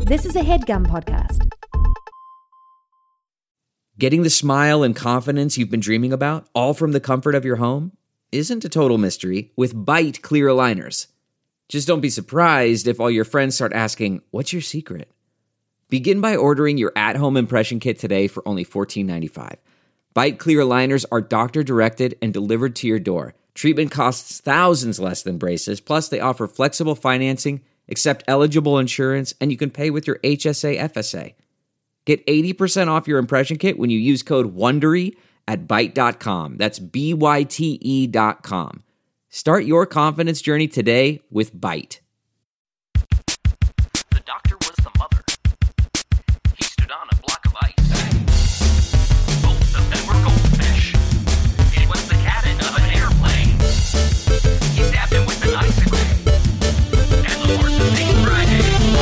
This is a HeadGum podcast. Getting the smile and confidence you've been dreaming about, all from the comfort of your home, isn't a total mystery with Byte clear aligners. Just don't be surprised if all your friends start asking, "What's your secret?" Begin by ordering your at-home impression kit today for only $14.95. Byte clear aligners are doctor-directed and delivered to your door. Treatment costs thousands less than braces, plus they offer flexible financing, accept eligible insurance, and you can pay with your HSA FSA. Get 80% off your impression kit when you use code WONDERY at Byte.com. That's BYTE.com. Start your confidence journey today with Byte. The doctor was the mother. He stood on a block of ice. Both of them were goldfish. It was the cabin of an airplane. He stabbed him with an icicle. And the horse of St. Friday.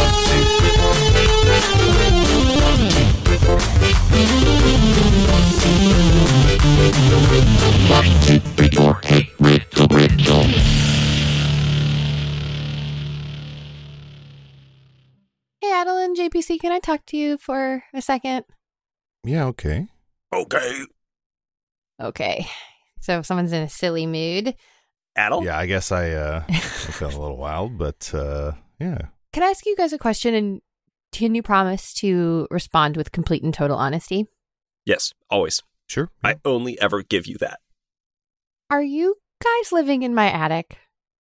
Hey, Adeline, JPC, can I talk to you for a second? Yeah, okay. Okay. So if someone's in a silly mood. Adel? Yeah, I guess I felt a little wild, but yeah. Can I ask you guys a question, and can you promise to respond with complete and total honesty? Yes, always. Sure. I only ever give you that. Are you guys living in my attic?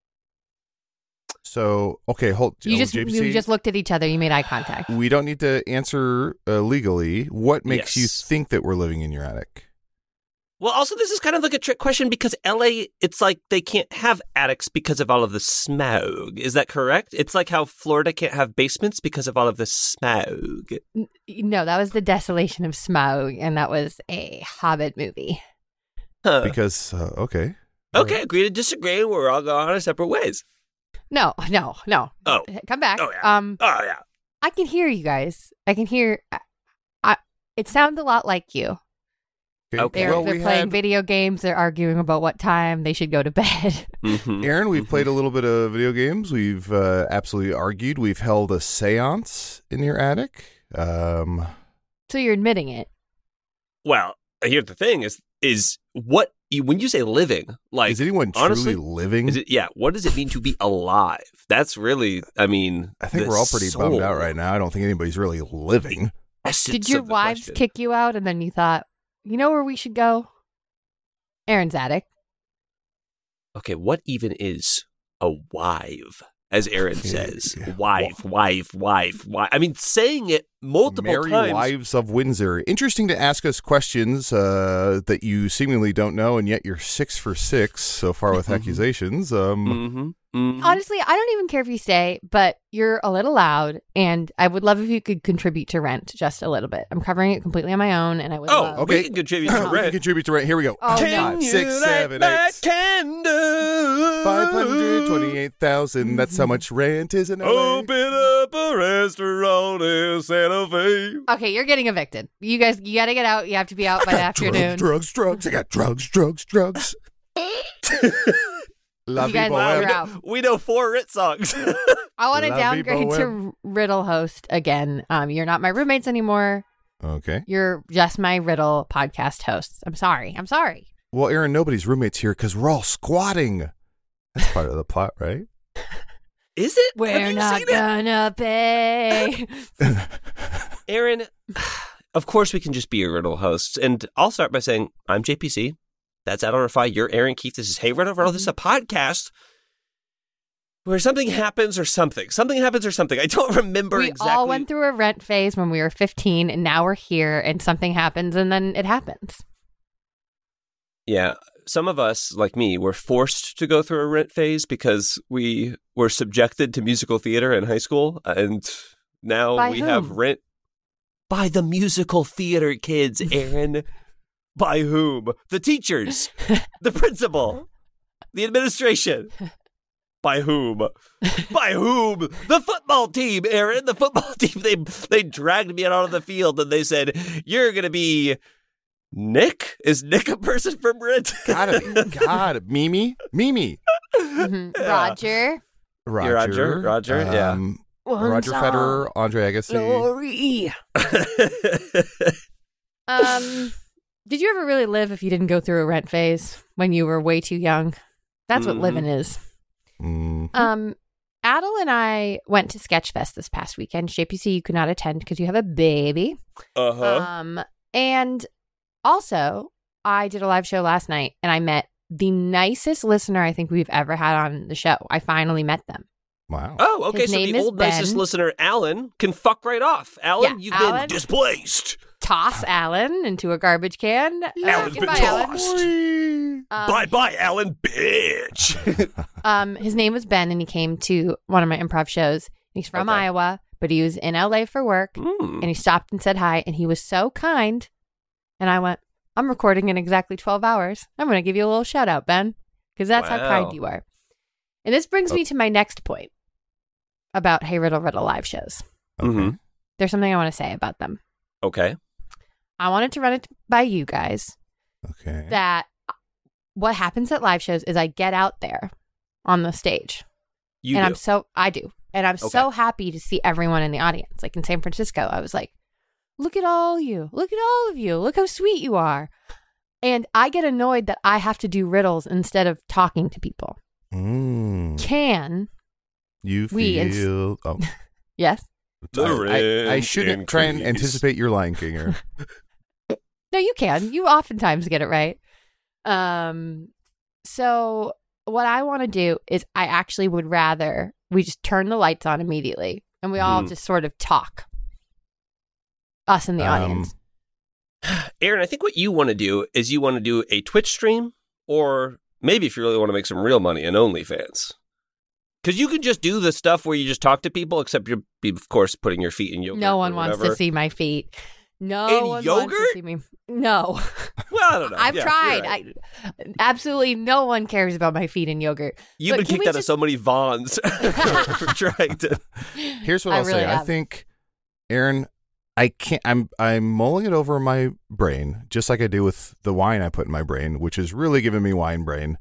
So, okay, You JPC, just looked at each other. You made eye contact. we don't need to answer legally. What makes you Yes. think that we're living in your attic? Well, also, this is kind of like a trick question because LA, it's like they can't have attics because of all of the smog. Is that correct? It's like how Florida can't have basements because of all of the smog. No, that was The Desolation of Smaug, and that was a Hobbit movie. Huh. Because, okay. Okay, agree to disagree. We're all going our separate ways. No. Oh. Come back. Oh, yeah. Oh, yeah. I can hear you guys. I can hear. It sounds a lot like you. Okay. They're playing video games. They're arguing about what time they should go to bed. Mm-hmm. Aaron, we've played a little bit of video games. We've absolutely argued. We've held a seance in your attic. So you're admitting it. Well, here's the thing is what when you say living, like, is anyone honestly, truly living? What does it mean to be alive? That's really, I think we're all pretty bummed out right now. I don't think anybody's really living. Did your wives kick you out and then you thought, you know where we should go? Aaron's attic. Okay, what even is a wife? As Aaron says, Yeah. wife. I mean, saying it multiple Merry times. Wives of Windsor. Interesting to ask us questions that you seemingly don't know, and yet you're 6 for 6 so far with accusations. Honestly, I don't even care if you stay, but you're a little loud, and I would love if you could contribute to rent just a little bit. I'm covering it completely on my own, and I would love... okay. We can contribute to We can rent. contribute to rent. Here we go. Oh, Can 5, you 6, light 7, my 8. candle? 528,000. That's how much rent is in LA. Open up a restaurant in Santa Fe. Okay, you're getting evicted. You guys, you got to get out. You have to be out by the afternoon. Drugs. I got drugs. La You guys Vie are Boheme. out. We know 4 Rit songs. I want to La vie downgrade to boheme. Riddle host again. You're not my roommates anymore. Okay. You're just my Riddle podcast hosts. I'm sorry. Well, Aaron, nobody's roommates here because we're all squatting. That's part of the plot, right? Is it? Have We're you not seen it? gonna pay. Aaron, of course we can just be a Riddle hosts. And I'll start by saying, I'm JPC. That's Adel Rafai. You're Aaron Keith. This is Hey Riddle. This is a podcast where something happens or something. Something happens or something. I don't remember We exactly. all went through a rent phase when we were 15, and now we're here, and something happens, and then it happens. Yeah. Some of us, like me, were forced to go through a rent phase because we were subjected to musical theater in high school. And now By we whom? have rent by the musical theater kids, Aaron. By whom? The teachers, the principal, the administration. By whom? By whom? The football team, Aaron. The football team. They dragged me out onto the field and they said, "You're going to be Nick. Is Nick a person from Rent?" Gotta be. God, Mimi. Mhm. Yeah. Roger. Roger. Roger, yeah. Roger Federer, Andre Agassi. Glory. Did you ever really live if you didn't go through a rent phase when you were way too young? That's what living is. Adel and I went to Sketchfest this past weekend. JPC, you could not attend because you have a baby. And also, I did a live show last night, and I met the nicest listener I think we've ever had on the show. I finally met them. Wow. Oh, okay. His So name the is old nicest Ben. listener, Alan, can fuck right off. Alan, Yeah, you've Alan. been displaced. Toss Alan into a garbage can. Alan's been goodbye, Alan. Bye-bye, Alan, bitch. His name was Ben, and he came to one of my improv shows. He's from Okay. Iowa, but he was in LA for work, and he stopped and said hi, and he was so kind. And I went, I'm recording in exactly 12 hours. I'm going to give you a little shout out, Ben, because that's how Wow. kind you are. And this brings me to my next point about Hey Riddle Riddle live shows. Mhm. There's something I want to say about them. Okay. I wanted to run it by you guys Okay. that what happens at live shows is I get out there on the stage. You and do. I do. And I'm so happy to see everyone in the audience. Like in San Francisco, I was like, look at all you. Look at all of you. Look how sweet you are. And I get annoyed that I have to do riddles instead of talking to people. Can You we ins- feel... Oh. yes? I shouldn't try and increase. anticipate your Lion King. No, you can. You oftentimes get it right. So what I want to do is I actually would rather we just turn the lights on immediately and we all just sort of talk. Us in the audience. Aaron, I think what you want to do is you want to do a Twitch stream, or maybe if you really want to make some real money, an OnlyFans. Because you can just do the stuff where you just talk to people, except you're, of course, putting your feet in yogurt. No one or wants whatever. to see my feet. No In one wants yogurt? to see me. No. Well, I don't know. I've Yeah, tried. you're right. Absolutely no one cares about my feet in yogurt. You've But been can kicked we out of just- so many Vons for trying to. Here's what I I'll really say. I have. think, Aaron, I can't. I'm mulling it over in my brain, just like I do with the wine I put in my brain, which is really giving me wine brain.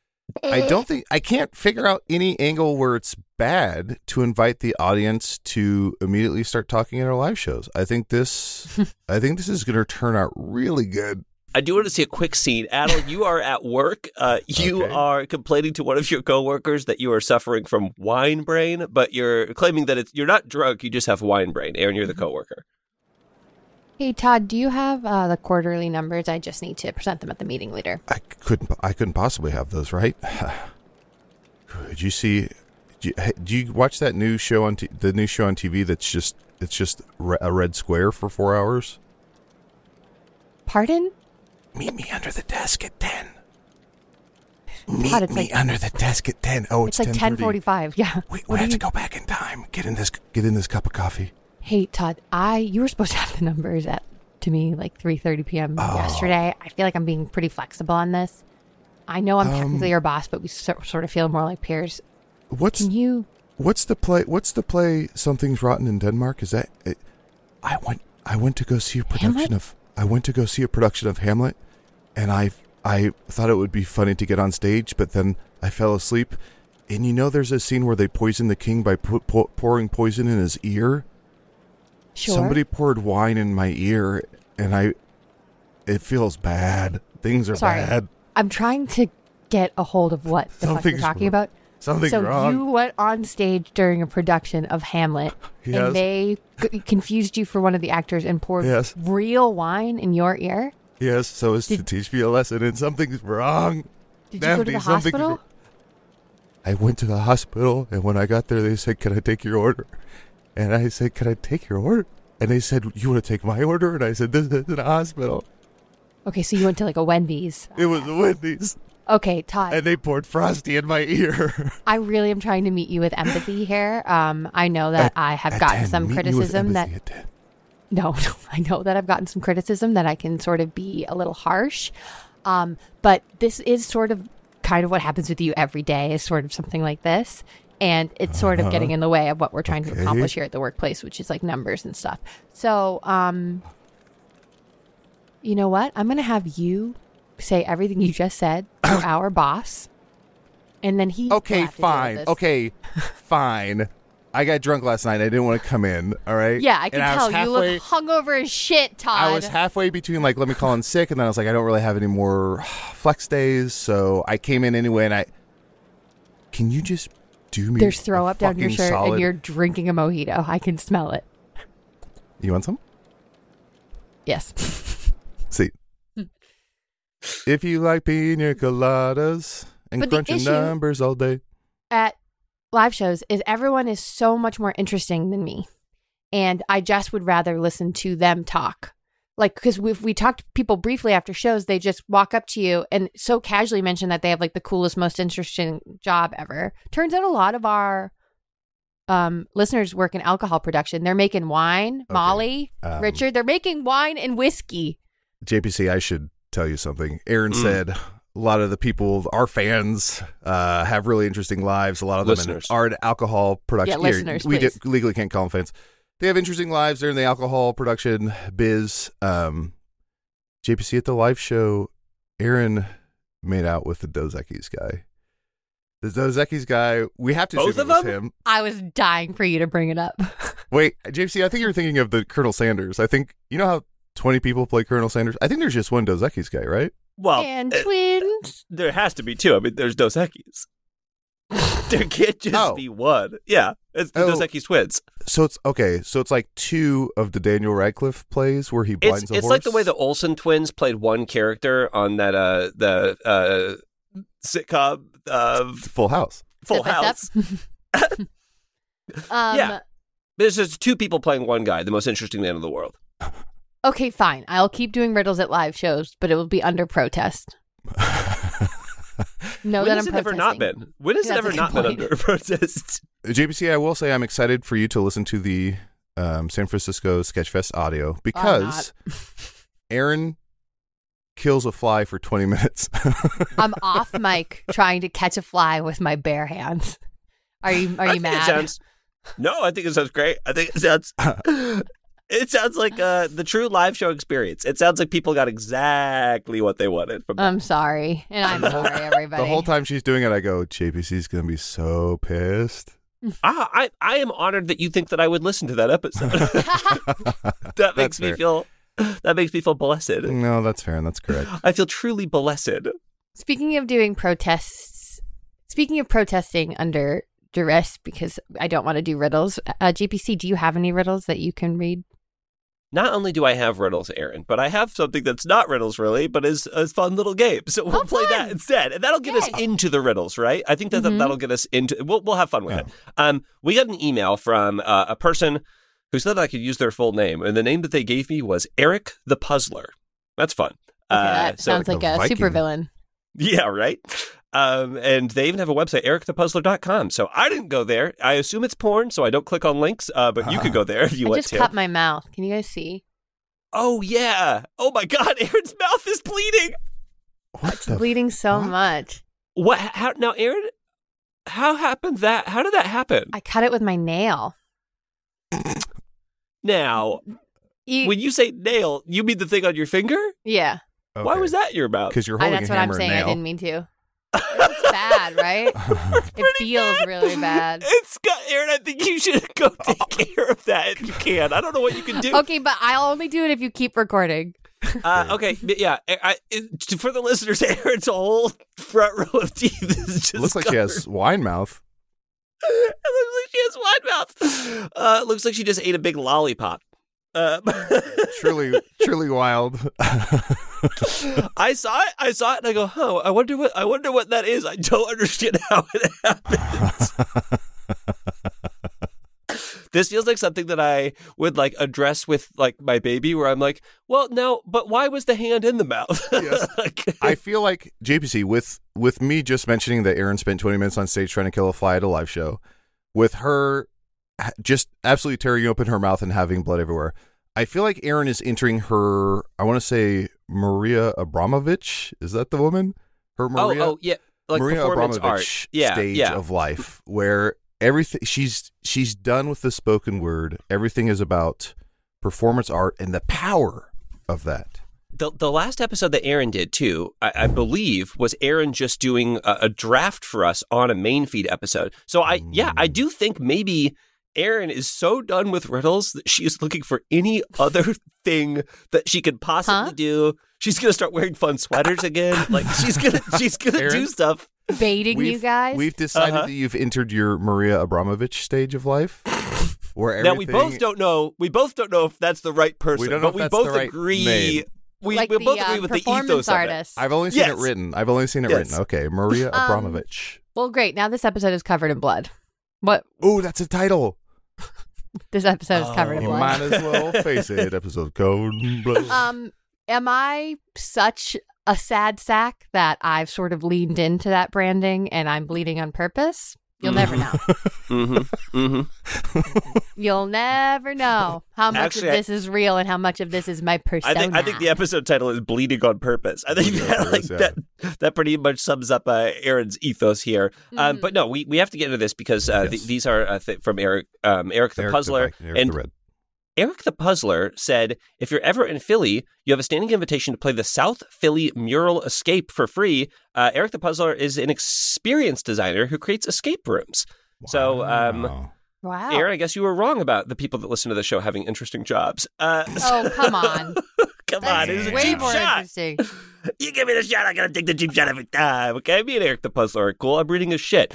I can't figure out any angle where it's bad to invite the audience to immediately start talking at our live shows. I think this is going to turn out really good. I do want to see a quick scene. Adel, you are at work. You Okay. are complaining to one of your coworkers that you are suffering from wine brain, but you're claiming that you're not drunk. You just have wine brain. Aaron, you're the coworker. Hey, Todd, do you have the quarterly numbers? I just need to present them at the meeting later. I couldn't possibly have those, right? Did you see? Do you watch that new show on the new show on TV? That's just a red square for 4 hours. Pardon? Meet me under the desk at 10. God, Meet it's me like- under the desk at 10. Oh, it's It's like 10:45. 10:45. Yeah. We What have do to you- go back in time. Get in this cup of coffee. Hey, Todd, you were supposed to have the numbers to me like 3:30 p.m. Oh. yesterday. I feel like I'm being pretty flexible on this. I know I'm technically your boss, but we sort of feel more like peers. What's Can you? What's the play? Something's Rotten in Denmark. Is that? I went to go see a production Hamlet? I went to go see a production of Hamlet, and I thought it would be funny to get on stage, but then I fell asleep. And you know, there's a scene where they poison the king by pouring poison in his ear. Sure. Somebody poured wine in my ear, and it feels bad. Things are Sorry. bad. I'm trying to get a hold of what the fuck you're Something's talking wrong. about. Something's so wrong. you went on stage during a production of Hamlet, Yes. and they confused you for one of the actors and poured Yes. real wine in your ear. Yes, so as to Did- teach me a lesson, and something's wrong. Did you go to the Daphne, something's hospital? wrong. I went to the hospital, and when I got there, they said, "Can I take your order?" And I said, "Can I take your order?" And they said, "You want to take my order?" And I said, "This isn't a hospital. Okay, so you went to like a Wendy's. It was a Wendy's." Okay, Todd. And they poured Frosty in my ear. I really am trying to meet you with empathy here. I know that I have At gotten 10, some meet me with criticism that empathy at 10. no, I know that I've gotten some criticism that I can sort of be a little harsh. But this is sort of kind of what happens with you every day is sort of something like this. And it's sort of getting in the way of what we're trying to Okay. accomplish here at the workplace, which is like numbers and stuff. So, you know what? I'm going to have you say everything you just said to our boss. And then he will Okay, have to deal with fine. this. Okay, fine. I got drunk last night. I didn't want to come in. All right. Yeah, I can And tell. was You look hungover as shit, Todd. I was halfway between like, let me call in sick, and then I was like, I don't really have any more flex days, so I came in anyway. And can you just do me? There's throw up down your fucking shirt, solid? and you're drinking a mojito. I can smell it. You want some? Yes. See, if you like pina coladas and But the crunching issue- numbers all day. At live shows is everyone is so much more interesting than me, and I just would rather listen to them talk. Like, because if we talk to people briefly after shows, they just walk up to you and so casually mention that they have like the coolest, most interesting job ever. Turns out a lot of our listeners work in alcohol production. They're making wine, Molly, Richard. They're making wine and whiskey. JPC, I should tell you something. Aaron said a lot of the people, our fans, have really interesting lives. A lot of them Listeners. are in alcohol production. Yeah, listeners, we please. legally can't call them fans. They have interesting lives. They're in the alcohol production biz. JPC, at the live show, Aaron made out with the Dos Equis guy. The Dos Equis guy, we have to Both assume of it was them? him. I was dying for you to bring it up. Wait, JPC, I think you're thinking of the Colonel Sanders. I think, you know how 20 people play Colonel Sanders? I think there's just one Dos Equis guy, right? Well, And twins. there has to be two. I mean, there's Dos Equis. There can't just be one. Yeah, it's the Dos Equis twins. So it's okay. So it's like two of the Daniel Radcliffe plays where he blinds a horse. It's like the way the Olsen twins played one character on that the sitcom Full House. Full Step by House. step. Yeah. There's just two people playing one guy, the most interesting man in the world. Okay, fine. I'll keep doing riddles at live shows, but it will be under protest. No, When that has I'm it ever not protesting. been? When has it That's ever a not good been point. under protest? JPC, I will say I'm excited for you to listen to the San Francisco Sketchfest audio because Aaron kills a fly for 20 minutes. I'm off mic trying to catch a fly with my bare hands. Are you I think mad? No, I think it sounds great. I think it sounds like the true live show experience. It sounds like people got exactly what they wanted from I'm sorry. And I'm sorry, everybody. The whole time she's doing it, I go, JPC's going to be so pissed. I am honored that you think that I would listen to that episode. That makes me fair. feel blessed. No, that's fair, and that's correct. I feel truly blessed. Speaking of doing protests, speaking of protesting under duress because I don't want to do riddles, GPC, do you have any riddles that you can read? Not only do I have riddles, Aaron, but I have something that's not riddles really, but is a fun little game. So we'll play that instead. And that'll get us into the riddles, right? I think that'll get us into we'll have fun with it. We got an email from a person who said I could use their full name, and the name that they gave me was Eric the Puzzler. That's fun. Okay, that sounds like a Viking. supervillain. Yeah, right? And they even have a website, ericthepuzzler.com. So I didn't go there. I assume it's porn, so I don't click on links, but you could go there if you I want just to. cut my mouth. Can you guys see? Oh, yeah. Oh, my God. Aaron's mouth is bleeding. What It's the bleeding so fuck? much. What? How, now, Aaron, how happened that? How did that happen? I cut it with my nail. Now, when you say nail, you mean the thing on your finger? Yeah. Why was that in your mouth? Because you're holding That's a what I'm hammer saying. and I nail. didn't mean to. It's bad, right? It feels really bad. It's got, Aaron, I think you should go take care of that if you can. I don't know what you can do. Okay, but I'll only do it if you keep recording. Okay, but yeah. For the listeners, Aaron's whole front row of teeth is just Looks like she has wine mouth. It looks like she has wine mouth. It looks like she just ate a big lollipop. Truly wild. I saw it, and I go, "Oh, I wonder what that is." I don't understand how it happens. This feels like something that I would like address with like my baby, where I'm like, "Well, now, but why was the hand in the mouth?" Yes. I feel like JPC with me just mentioning that Aaron spent 20 minutes on stage trying to kill a fly at a live show, with her just absolutely tearing open her mouth and having blood everywhere. I feel like Aaron is entering her, I want to say Maria Abramovich. Is that the woman? Her Maria? Oh, yeah, like Maria performance Abramovich art. stage Yeah. of life, where everything she's done with the spoken word. Everything is about performance art and the power of that. The last episode that Aaron did too, I believe, was Aaron just doing a draft for us on a main feed episode. So I do think maybe Erin is so done with riddles that she is looking for any other thing that she could possibly do. She's gonna start wearing fun sweaters again. Like she's gonna Erin? do stuff. Baiting you guys. We've decided that you've entered your Maria Abramovich stage of life. Where Now we both don't know. We both don't know if that's the right person. We don't know but if that's we both the right agree. name. We like both agree with the performance ethos artist. I've only seen Yes. it written. Okay, Maria Abramovich. Well, great. Now this episode is covered in blood. What? Ooh, that's a title. This episode is covered in You blood. might as well face it. Episode Code Blood. Am I such a sad sack that I've sort of leaned into that branding and I'm bleeding on purpose? You'll never know. You'll never know how much Actually, of this is real and how much of this is my persona. I think the episode title is "Bleeding on Purpose." I think that pretty much sums up Erin's ethos here. But no, we have to get into this because these are from Eric the Puzzler and the Red. Eric the Puzzler said, if you're ever in Philly, you have a standing invitation to play the South Philly Mural Escape for free. Eric the Puzzler is an experienced designer who creates escape rooms. Wow. So, wow. Aaron, I guess you were wrong about the people that listen to the show having interesting jobs. Oh, come on. Come That's on, it was a way cheap more shot. interesting. You give me the shot, I'm going to take the cheap shot every time. Okay, me and Eric the Puzzler are cool. I'm reading his shit.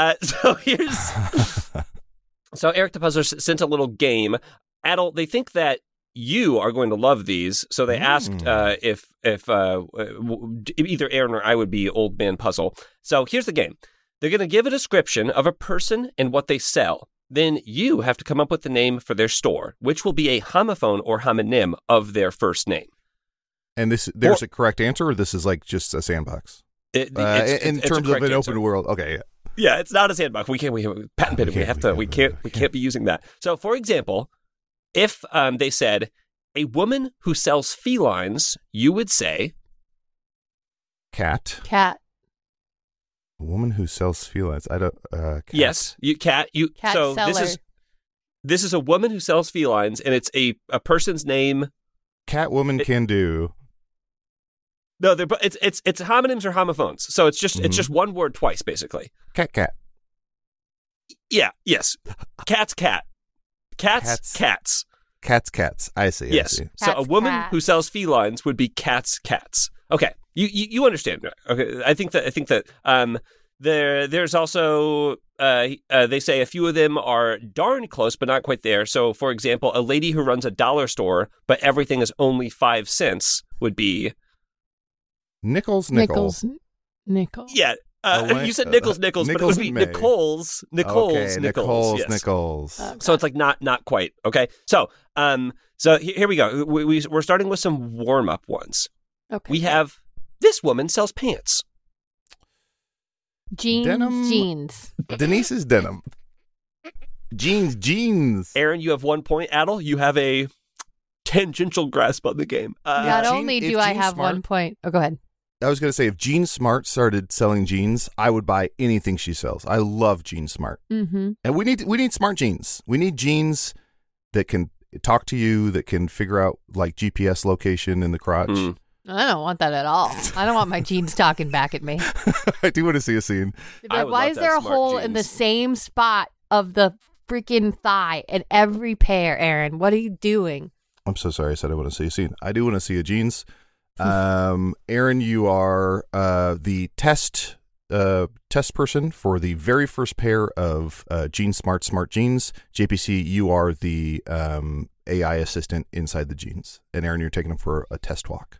So Eric the Puzzler sent a little game. Adel, they think that you are going to love these, so they asked if either Aaron or I would be Old Man Puzzle. So here's the game. They're going to give a description of a person and what they sell. Then you have to come up with the name for their store, which will be a homophone or homonym of their first name. And there's a correct answer, or this is like just a sandbox? In terms of an open world. Okay. Yeah, it's not a sandbox. We can't patent pending. We can't be using that. So, for example, if they said a woman who sells felines, you would say cat. A woman who sells felines. I don't. Cat. Yes, cat. Cat so seller. this is a woman who sells felines, and it's a person's name. Catwoman can do. No, it's homonyms or homophones. So it's just one word twice, basically. Cat. Yeah. Yes. Cat's cat. Cats. Cats. I see. Yes. I see. So a woman Cats. who sells felines would be cats. Okay. You understand. Okay. I think that there's also they say a few of them are darn close but not quite there. So for example, a lady who runs a dollar store but everything is only 5 cents would be Nichols. Yeah. You said Nichols, but it would be Nichols. Yes. Nichols. So it's like not quite. Okay. So here we go. We're starting with some warm up ones. Okay. We have this woman sells pants. Jeans. Denise's denim. Jeans. Aaron, you have 1 point. Adel, you have a tangential grasp on the game. Not Jean- only if do I Jean have Smart- 1 point. Oh, go ahead. I was going to say, if Jean Smart started selling jeans, I would buy anything she sells. I love Jean Smart. Mm-hmm. And we need smart jeans. We need jeans that can talk to you, that can figure out like GPS location in the crotch. I don't want that at all. I don't want my jeans talking back at me. I do want to see a scene. I would Why love is to there a have smart hole in the jeans. same spot of the freaking thigh in every pair, Aaron? What are you doing? I'm so sorry I said I want to see a scene. I do want to see a jeans. Aaron, you are the test person for the very first pair of Jean Smart jeans. JPC, you are the AI assistant inside the jeans. And Aaron, you're taking them for a test walk.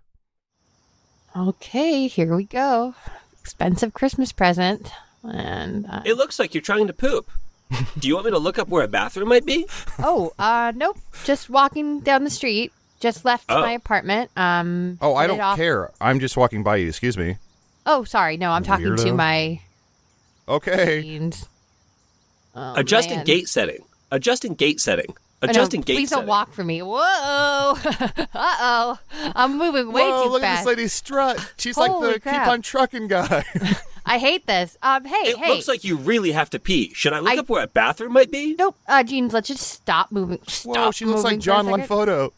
Okay, here we go. Expensive Christmas present. And It looks like you're trying to poop. Do you want me to look up where a bathroom might be? nope. Just walking down the street. Just left my apartment. I headed don't care. I'm just walking by you. Excuse me. Oh, sorry. No, I'm talking to Weirdo. my Okay. jeans. Oh, Adjusting man. gate setting. Oh, no, please don't walk for me. Whoa. Uh-oh. I'm moving way Whoa, too look at fast. this lady's strut. She's Holy like the crap. keep on trucking guy. I hate this. It Hey. looks like you really have to pee. Should I look up where a bathroom might be? Nope. Jeans, let's just stop moving. Whoa, she looks like moving for a John second. Monfoto.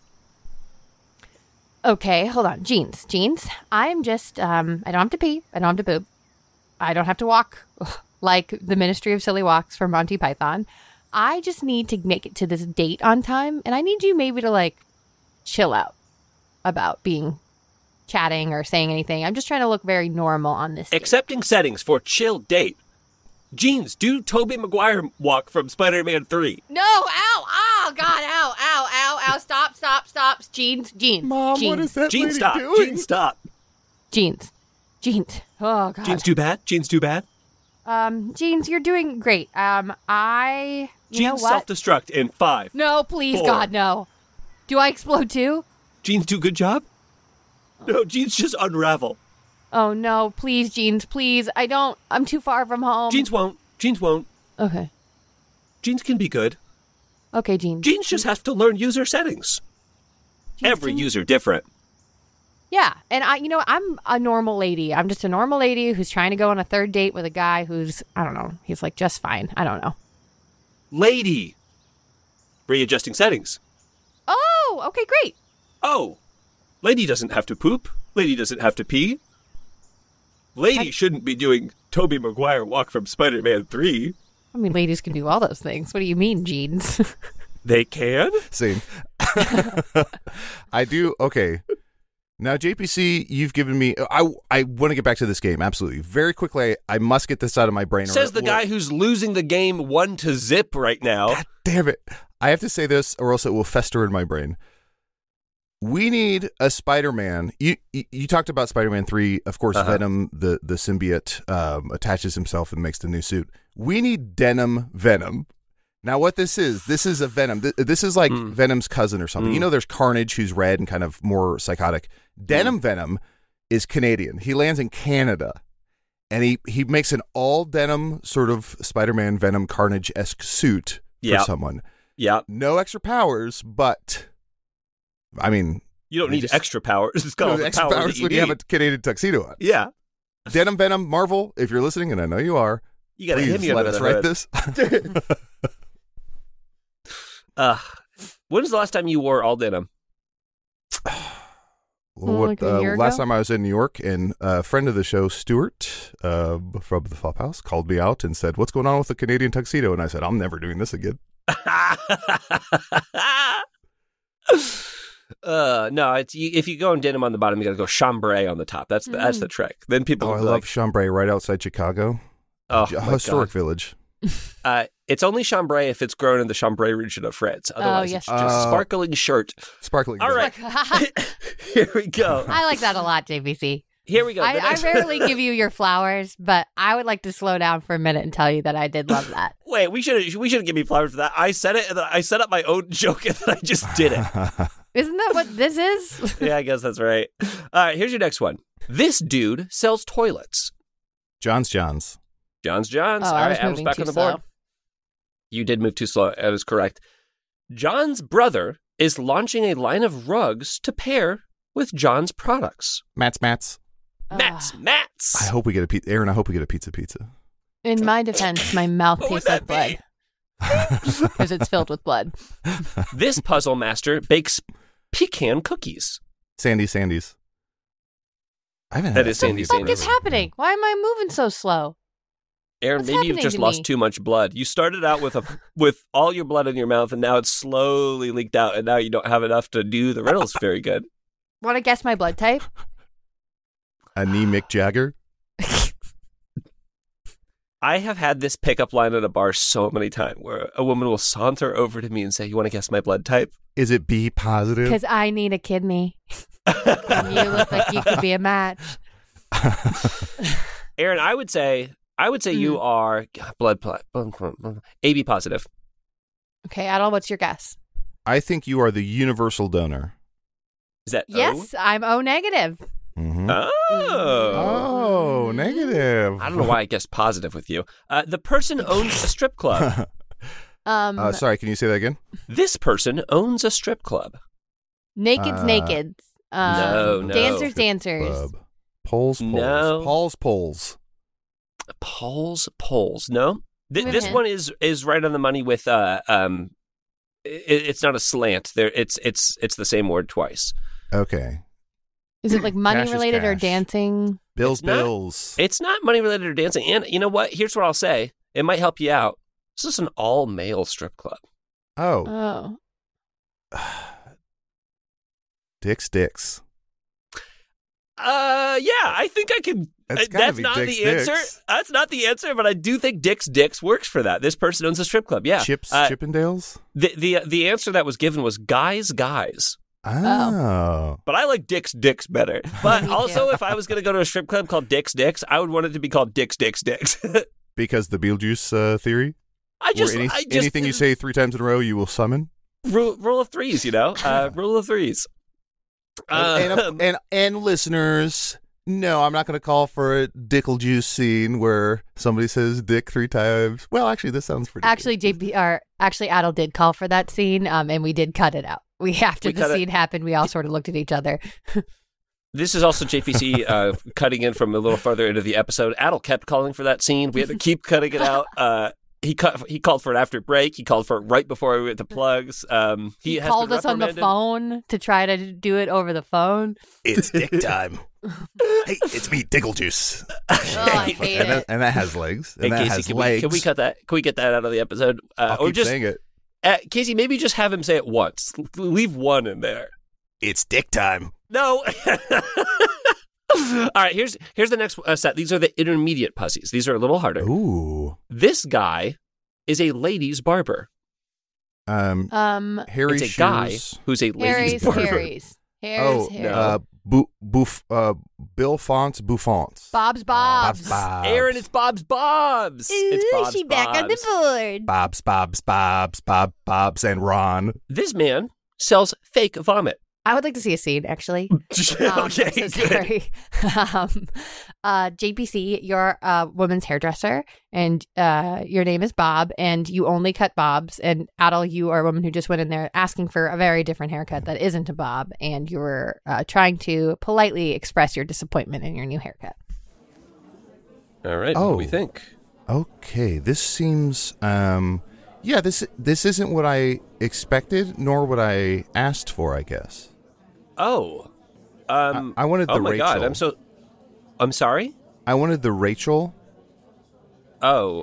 Okay, hold on. Jeans. I'm just, I don't have to pee. I don't have to poop. I don't have to walk like the Ministry of Silly Walks from Monty Python. I just need to make it to this date on time, and I need you maybe to like chill out about chatting or saying anything. I'm just trying to look very normal on this date. Accepting settings for chill date. Jeans, do Tobey Maguire walk from Spider-Man 3. No, ow, oh God, ow, stop, jeans. Mom, jeans. what is that Jeans, lady stop. doing? Jeans, stop. Jeans. Oh God. Jeans, too bad. Jeans, too bad. Jeans, you're doing great. You know Jeans, what? self-destruct in 5. No, please, 4. God, no. Do I explode too? Jeans, do good job. No, Jeans just unravel. Oh no, please, Jeans, please. I'm too far from home. Jeans won't. Okay. Jeans can be good. Okay, Jeans. Jeans just have to learn user settings. Jeans, Every Jeans. user different. Yeah, and I'm a normal lady. I'm just a normal lady who's trying to go on a third date with a guy who's, I don't know, he's like just fine. I don't know. Lady. Readjusting settings. Oh, okay, great. Oh. Lady doesn't have to poop. Lady doesn't have to pee. Lady shouldn't be doing Tobey Maguire walk from Spider-Man 3. I mean, ladies can do all those things. What do you mean, Jeans? They can? Same. I do. Okay. Now, JPC, you've given me. I want to get back to this game. Absolutely. Very quickly, I must get this out of my brain. Says the guy who's losing the game 1-0 right now. God damn it. I have to say this or else it will fester in my brain. We need a Spider-Man. You talked about Spider-Man 3. Of course, Venom, the symbiote, attaches himself and makes the new suit. We need Denim Venom. Now, what this is a Venom. This is like Venom's cousin or something. You know, there's Carnage, who's red and kind of more psychotic. Denim Venom is Canadian. He lands in Canada, and he makes an all-denim sort of Spider-Man Venom Carnage-esque suit for someone. Yeah. No extra powers, but... I mean, You don't need extra powers. It's got all the extra power powers that you when need. you have a Canadian tuxedo on. Yeah. Denim Venom, Marvel, if you're listening, and I know you are, You gotta hit please me let under us the write hood. this. When was the last time you wore all denim? Like a year Last ago? time I was in New York, and a friend of the show, Stuart, from the Flophouse, called me out and said, "What's going on with the Canadian tuxedo?" And I said, "I'm never doing this again." No, it's if you go in denim on the bottom, you got to go chambray on the top. That's the trick. Then people Oh, will I be love like, chambray right outside Chicago. "Oh, A my historic God." village. It's only chambray if it's grown in the Chambray region of France. Otherwise, yes. it's just sparkling shirt. Sparkling. All village. right, here we go. I like that a lot, JVC. Here we go. The I next- rarely give you your flowers, but I would like to slow down for a minute and tell you that I did love that. Wait, we should give me flowers for that. I said it, and then I set up my own joke, and then I just did it. Isn't that what this is? Yeah, I guess that's right. All right, here's your next one. This dude sells toilets. John's. John's. Oh, All I right, was Adam's moving back too on the slow. board. You did move too slow. That is correct. John's brother is launching a line of rugs to pair with John's products. Mats. Mats. I hope we get a pizza. Aaron, I hope we get a pizza. In my defense, my mouth What would tastes like that blood because it's filled with blood. This puzzle master bakes pecan cookies. Sandy's. I haven't That had is a Sandy What the fuck Sandy's. is happening? Why am I moving so slow? Aaron, What's maybe you've happening just to lost me? too much blood. You started out with all your blood in your mouth, and now it's slowly leaked out, and now you don't have enough to do the riddles very good. Want to guess my blood type? Anemic Jagger. I have had this pickup line at a bar so many times where a woman will saunter over to me and say, "You want to guess my blood type?" Is it B positive? Because I need a kidney. And you look like you could be a match. Aaron, I would say you are blood AB positive. Okay, Adel, what's your guess? I think you are the universal donor. Is that Yes, I'm O negative. Mm-hmm. O? Oh, negative. I don't know why I guessed positive with you. The person owns a strip club. Sorry, can you say that again? This person owns a strip club. Naked's nakeds. No. Dancers, dancers. Club. Polls. No. Polls. Polls. No. This Okay. one is right on the money with it's not a slant. There it's the same word twice. Okay. Is it like money Cash is related or cash. dancing? Bills. It's not money related or dancing. And you know what? Here's what I'll say. It might help you out. This is an all-male strip club. Oh, Oh. Dicks. Yeah, I think I can. That's gotta be not Dick's the answer. Dicks. That's not the answer, but I do think Dick's works for that. This person owns a strip club. Yeah, Chippendales. The answer that was given was guys. Oh. But I like Dick's better. But Me also, too. if I was going to go to a strip club called Dick's, I would want it to be called Dick's. Because the Beetlejuice theory. I just Anything you say 3 times in a row, you will summon. Rule of threes, rule of threes. And listeners, no, I'm not going to call for a Dicklejuice scene where somebody says dick 3 times. Well, actually, this sounds pretty good. Actually, Adel did call for that scene, and we did cut it out. After the scene happened, we all sort of looked at each other. This is also JPC cutting in from a little further into the episode. Adel kept calling for that scene. We had to keep cutting it out. He called for it after break. He called for it right before we went to plugs. He has called been us on the reprimanded. phone to try to do it over the phone. It's dick time. Hey, it's me, Dicklejuice. Oh, I hate it. And that has legs. And Hey, that Casey, has can legs. we cut that? Can we get that out of the episode? I'll Or keep just saying it. Casey, maybe just have him say it once. Leave one in there. It's dick time. No. All right, here's the next set. These are the intermediate pussies. These are a little harder. Ooh. This guy is a ladies' barber. Harry It's a guy Shears. who's a ladies' barber. Harry's. Oh, Bill Fonts Bouffants. Bob's. Bob's. Aaron, it's Bob's. It's Bob's. She back on the board. Bob's, and Ron. This man sells fake vomit. I would like to see a scene, actually. Okay, I'm so good. sorry. JPC, you're a woman's hairdresser, and your name is Bob, and you only cut bobs. And Adel, you are a woman who just went in there asking for a very different haircut that isn't a bob, and you were trying to politely express your disappointment in your new haircut. All right, Oh. what do we think? Okay, this seems this isn't what I expected nor what I asked for, I guess. Oh. I wanted the oh my Rachel. God, I'm sorry? I wanted the Rachel. Oh.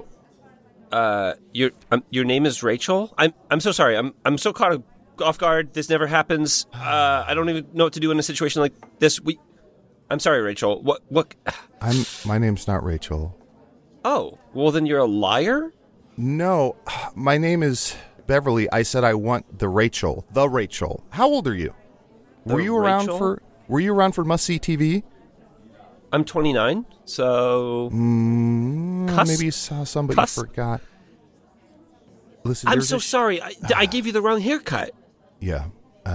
Your name is Rachel? I'm so sorry. I'm so caught off guard. This never happens. I don't even know what to do in a situation like this. I'm sorry, Rachel. What My name's not Rachel. Oh, well then you're a liar? No, my name is Beverly. I said I want the Rachel. The Rachel. How old are you? Were you around for Must See TV? I'm 29, so Maybe you saw somebody you forgot. Listen, I'm there's so sorry. I gave you the wrong haircut. Yeah.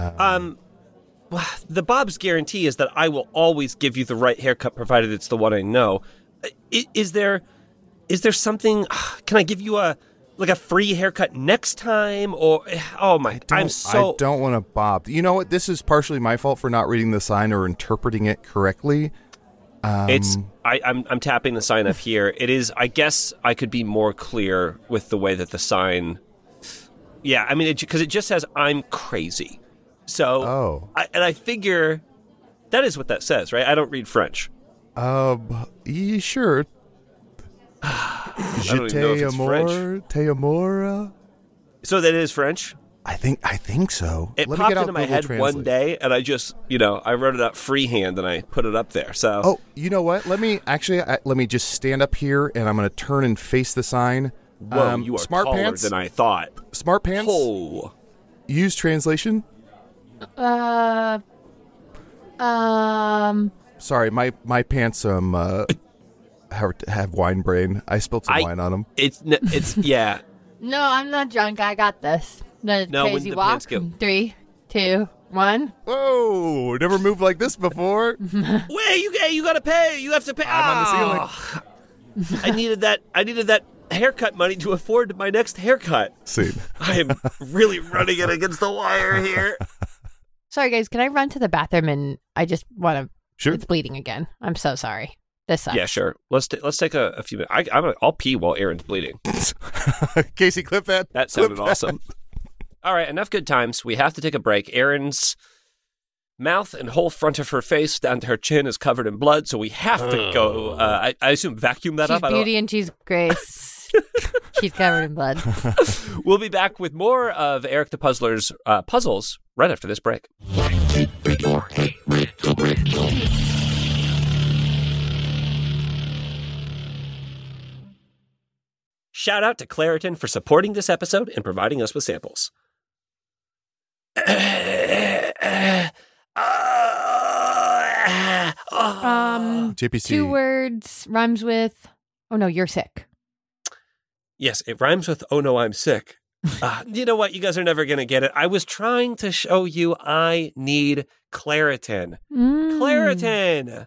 The Bob's guarantee is that I will always give you the right haircut, provided it's the one I know. Is there something? Can I give you a free haircut next time? Or I don't want to bob. You know what? This is partially my fault for not reading the sign or interpreting it correctly. I'm tapping the sign up here. It is. I guess I could be more clear with the way that the sign. Yeah, I mean, because it just says I'm crazy. So, I figure that is what that says, right? I don't read French. Yeah, sure. I don't even know if it's French. Te amor. So that is French? I think so. It Let me popped get out into my Google head Translate. one day, and I just, I wrote it out freehand, and I put it up there. So, Oh, you know what? Let me just stand up here, and I'm going to turn and face the sign. whoa, you are Smart taller pants. than I thought. Smart pants. Oh, Use translation. Sorry, my pants have wine brain. I spilled some wine on them. it's yeah. No, I'm not drunk. I got this. The No, when crazy the walk. pants go- 3, 2, 1. Whoa! Never moved like this before. Wait, you gotta pay. You have to pay. I'm on the ceiling. I needed that haircut money to afford my next haircut. See, I am really running it against the wire here. Sorry, guys. Can I run to the bathroom? And I just want to. Sure. It's bleeding again. I'm so sorry. This sucks. Yeah, sure. Let's take a few minutes. I'll pee while Aaron's bleeding. Casey, clip that. That sounded Clip that. awesome. All right, enough good times. We have to take a break. Aaron's mouth and whole front of her face down to her chin is covered in blood, so we have to go. I assume vacuum that She's up. beauty and she's grace. She's covered in blood. We'll be back with more of Eric the Puzzler's puzzles right after this break. Shout out to Claritin for supporting this episode and providing us with samples. JPC. 2 words rhymes with. Oh no, you're sick. Yes, it rhymes with, oh no, I'm sick. You know what? You guys are never going to get it. I was trying to show you I need Claritin. Claritin!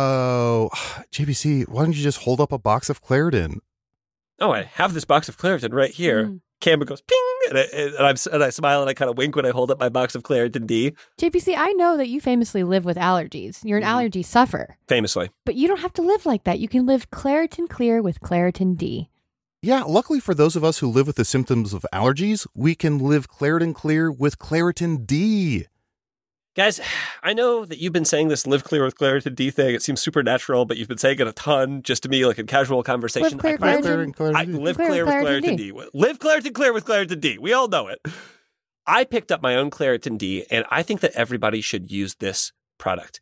Oh, JPC, why don't you just hold up a box of Claritin? Oh, I have this box of Claritin right here. Camera goes ping, and I smile and I kind of wink when I hold up my box of Claritin D. JPC, I know that you famously live with allergies. You're an allergy sufferer. Famously. But you don't have to live like that. You can live Claritin Clear with Claritin D. Yeah, luckily for those of us who live with the symptoms of allergies, we can live Claritin Clear with Claritin D. Guys, I know that you've been saying this live clear with Claritin D thing. It seems supernatural, but you've been saying it a ton just to me, like in casual conversation. Live clear, I Claritin. live clear with Claritin D. Live Claritin Clear with Claritin D. We all know it. I picked up my own Claritin D, and I think that everybody should use this product.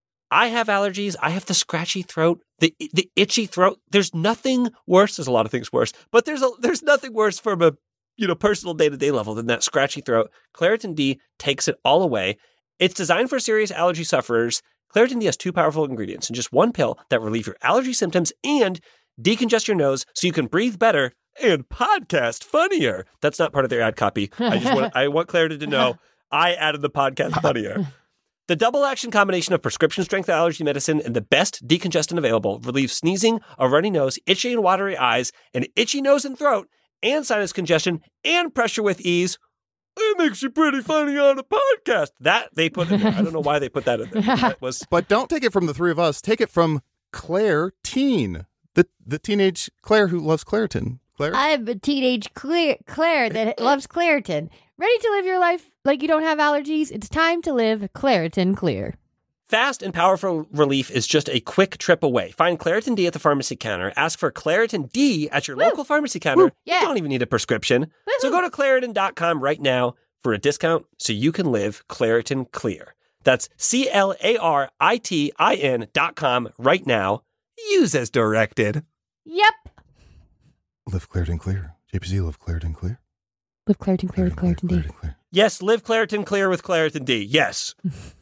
I have allergies. I have the scratchy throat, the itchy throat. There's nothing worse. There's a lot of things worse, but there's nothing worse from a personal day-to-day level than that scratchy throat. Claritin D takes it all away. It's designed for serious allergy sufferers. Claritin D has 2 powerful ingredients in just 1 pill that relieve your allergy symptoms and decongest your nose so you can breathe better and podcast funnier. That's not part of their ad copy. I want Claritin to know I added the podcast funnier. The double-action combination of prescription-strength allergy medicine and the best decongestant available relieves sneezing, a runny nose, itchy and watery eyes, an itchy nose and throat, and sinus congestion, and pressure with ease. It makes you pretty funny on a podcast. That they put in there. I don't know why they put that in there. That was... But don't take it from the 3 of us. Take it from Claire Teen, the teenage Claire who loves Claritin. Claire? I'm a teenage Claire that loves Claritin. Ready to live your life like you don't have allergies? It's time to live Claritin Clear. Fast and powerful relief is just a quick trip away. Find Claritin D at the pharmacy counter. Ask for Claritin D at your local pharmacy counter. Yeah. You don't even need a prescription. So go to Claritin.com right now for a discount so you can live Claritin Clear. That's CLARITIN.com right now. Use as directed. Yep. Live Claritin Clear. JPC, live Claritin Clear. Live Claritin Clear with Claritin D. Clear. Yes, live Claritin Clear with Claritin D. Yes.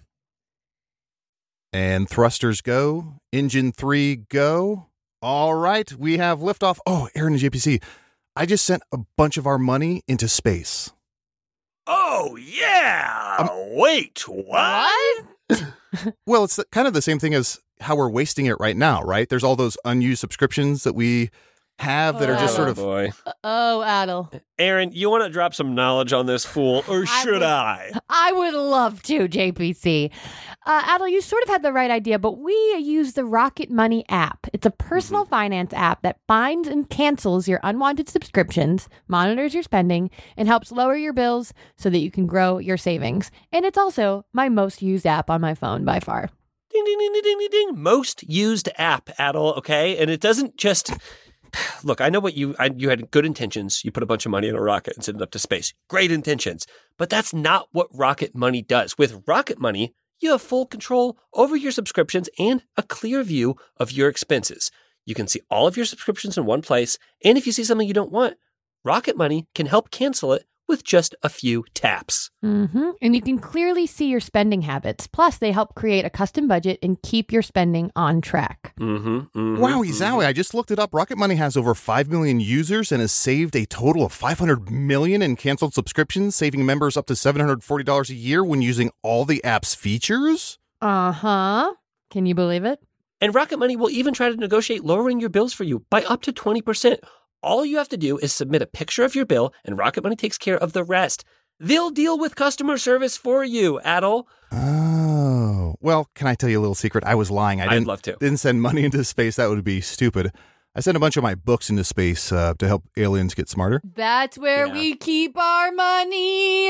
And thrusters go. Engine 3 go. All right, we have liftoff. Oh, Aaron and JPC, I just sent a bunch of our money into space. Oh, yeah. Wait, what? Well, it's kind of the same thing as how we're wasting it right now, right? There's all those unused subscriptions that we have that are just sort of... Boy. Oh, Adel. Aaron, you want to drop some knowledge on this fool, or should I? I would love to, JPC. Adel, you sort of had the right idea, but we use the Rocket Money app. It's a personal finance app that binds and cancels your unwanted subscriptions, monitors your spending, and helps lower your bills so that you can grow your savings. And it's also my most used app on my phone by far. Ding, ding, ding, ding, ding, ding. Most used app, Adel, okay? And it doesn't just... Look, I know what you had good intentions. You put a bunch of money in a rocket and send it up to space. Great intentions. But that's not what Rocket Money does. With Rocket Money, you have full control over your subscriptions and a clear view of your expenses. You can see all of your subscriptions in one place. And if you see something you don't want, Rocket Money can help cancel it with just a few taps. Mm-hmm. And you can clearly see your spending habits. Plus, they help create a custom budget and keep your spending on track. Wowie zowie, I just looked it up. Rocket Money has over 5 million users and has saved a total of $500 million in canceled subscriptions, saving members up to $740 a year when using all the app's features. Uh-huh. Can you believe it? And Rocket Money will even try to negotiate lowering your bills for you by up to 20%. All you have to do is submit a picture of your bill, and Rocket Money takes care of the rest. They'll deal with customer service for you, Adel. Oh. Well, can I tell you a little secret? I was lying. I'd love to. Didn't send money into space. That would be stupid. I sent a bunch of my books into space to help aliens get smarter. That's where we keep our money.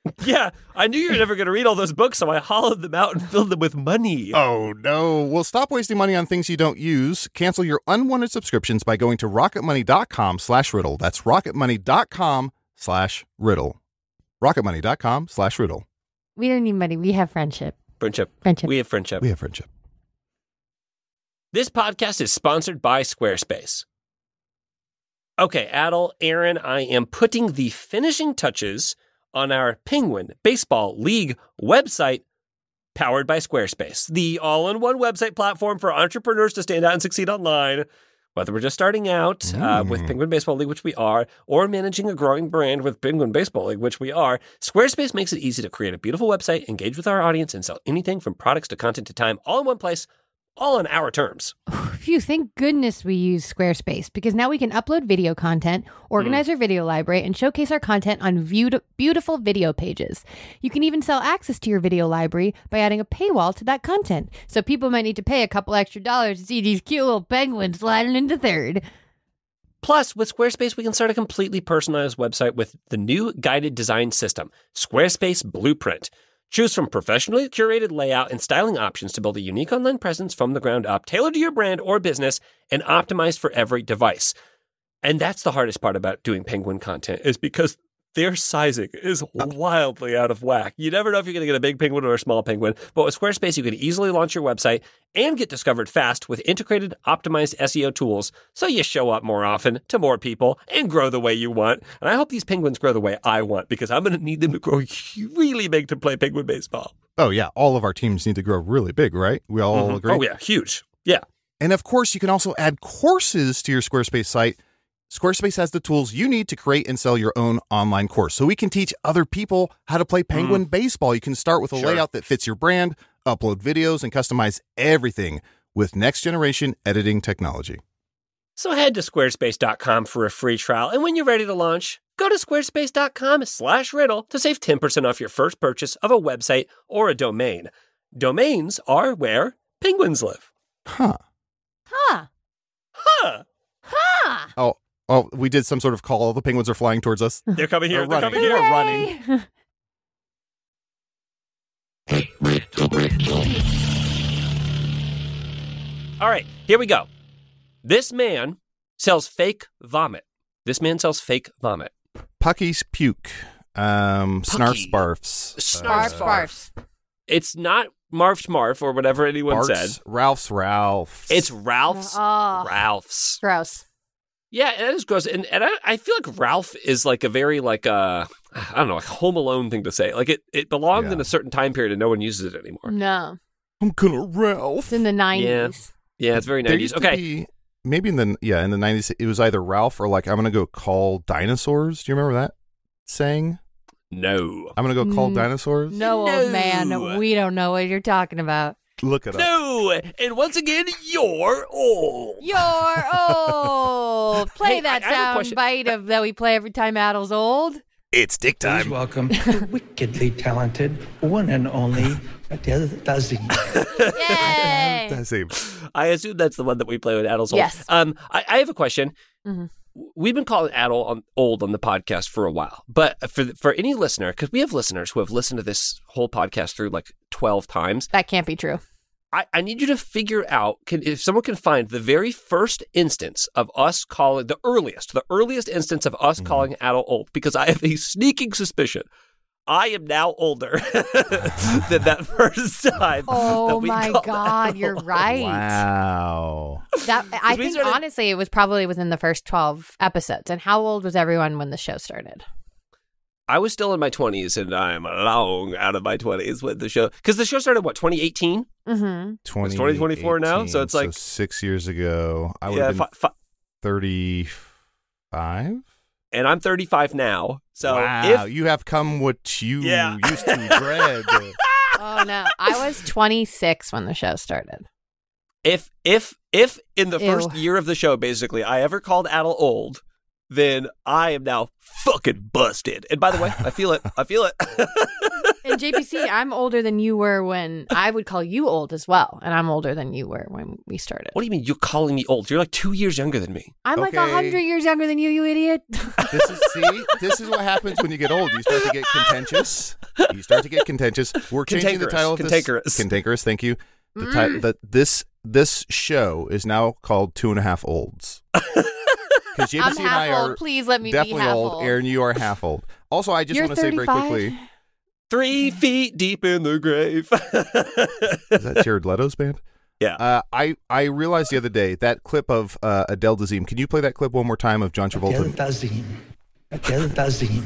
Yeah, I knew you were never going to read all those books, so I hollowed them out and filled them with money. Oh, no. Well, stop wasting money on things you don't use. Cancel your unwanted subscriptions by going to rocketmoney.com/riddle. That's rocketmoney.com/riddle. rocketmoney.com/riddle. We don't need money. We have friendship. Friendship. Friendship. We have friendship. We have friendship. This podcast is sponsored by Squarespace. Okay, Adel, Aaron, I am putting the finishing touches on our Penguin Baseball League website, powered by Squarespace, the all-in-one website platform for entrepreneurs to stand out and succeed online. Whether we're just starting out with Penguin Baseball League, which we are, or managing a growing brand with Penguin Baseball League, which we are, Squarespace makes it easy to create a beautiful website, engage with our audience, and sell anything from products to content to time, all in one place, all on our terms. Phew, thank goodness we use Squarespace, because now we can upload video content, organize our video library, and showcase our content on beautiful video pages. You can even sell access to your video library by adding a paywall to that content. So people might need to pay a couple extra dollars to see these cute little penguins sliding into third. Plus, with Squarespace, we can start a completely personalized website with the new guided design system, Squarespace Blueprint. Choose from professionally curated layout and styling options to build a unique online presence from the ground up, tailored to your brand or business, and optimized for every device. And that's the hardest part about doing Penguin content, is because their sizing is wildly out of whack. You never know if you're going to get a big penguin or a small penguin, but with Squarespace, you can easily launch your website and get discovered fast with integrated, optimized SEO tools, so you show up more often to more people and grow the way you want. And I hope these penguins grow the way I want, because I'm going to need them to grow really big to play penguin baseball. Oh, yeah. All of our teams need to grow really big, right? We all agree? Oh, yeah. Huge. Yeah. And of course, you can also add courses to your Squarespace site. Squarespace has the tools you need to create and sell your own online course, so we can teach other people how to play Penguin baseball. You can start with a layout that fits your brand, upload videos, and customize everything with next-generation editing technology. So head to squarespace.com for a free trial, and when you're ready to launch, go to squarespace.com/riddle to save 10% off your first purchase of a website or a domain. Domains are where penguins live. Huh. Huh. Huh. Huh. Oh, we did some sort of call. The penguins are flying towards us. They're coming here. They're They're coming running. here. They're running. All right, here we go. This man sells fake vomit. Pucky's puke. Snarfs barfs. Barfs. It's not Marf Schmarf or whatever anyone said. Ralph's. It's Ralph's. Oh. Ralph's. Gross. Yeah, that is gross. And I feel like Ralph is like a very I don't know, like Home Alone thing to say. Like it belonged in a certain time period and no one uses it anymore. No. I'm gonna Ralph. It's in the 90s. Yeah, it's very 90s. There used to be, maybe in the 90s, it was either Ralph or like, I'm gonna go call dinosaurs. Do you remember that saying? No. I'm gonna go call dinosaurs. No, old man. We don't know what you're talking about. Look it up. No. And once again, you're old. You're old. Play Hey, that I have a sound question. bite of that we play every time Adel's old. It's dick Please time. welcome the wickedly talented one and only Dazzy. Yay. That's a- I assume that's the one that we play with Adel's old. Yes. I have a question. Mhm. We've been calling Adel old on the podcast for a while, but for any listener, because we have listeners who have listened to this whole podcast through like 12 times, That can't be true. I need you to figure out if someone can find the very first instance of us calling the earliest instance of us calling Adel old, because I have a sneaking suspicion I am now older than that first time. Oh that we my called God, Adel you're old. right. Wow. That I we think started- honestly it was probably within the first 12 episodes. And how old was everyone when the show started? I was still in my 20s, and I'm long out of my 20s when the show, because the show started, 2018? Mm-hmm. It's 2024 now, so it's like 6 years ago. I would yeah, have been 35. and I'm 35 now. So Wow, if you have come what you Yeah. used to dread. Oh no. I was 26 when the show started. if in the first Ew. year of the show, basically, I ever called Adel old, then I am now fucking busted. And by the way, I feel it. And JPC, I'm older than you were when I would call you old as well. And I'm older than you were when we started. What do you mean you're calling me old? You're like 2 years younger than me. I'm like Okay. 100 years younger than you, you idiot. This is what happens when you get old. You start to get contentious. We're changing the title of this. Cantankerous. Thank you. This show is now called 2.5 Olds. Because JPC I'm and I half are old. Please let me be definitely half old. old. Aaron, you are half old. Also, I just You're want to say very 35? quickly. 3 feet deep in the grave. Is that Jared Leto's band? Yeah. I realized the other day that clip of Adele Dazeem. Can you play that clip one more time of John Travolta? Adele Dazeem.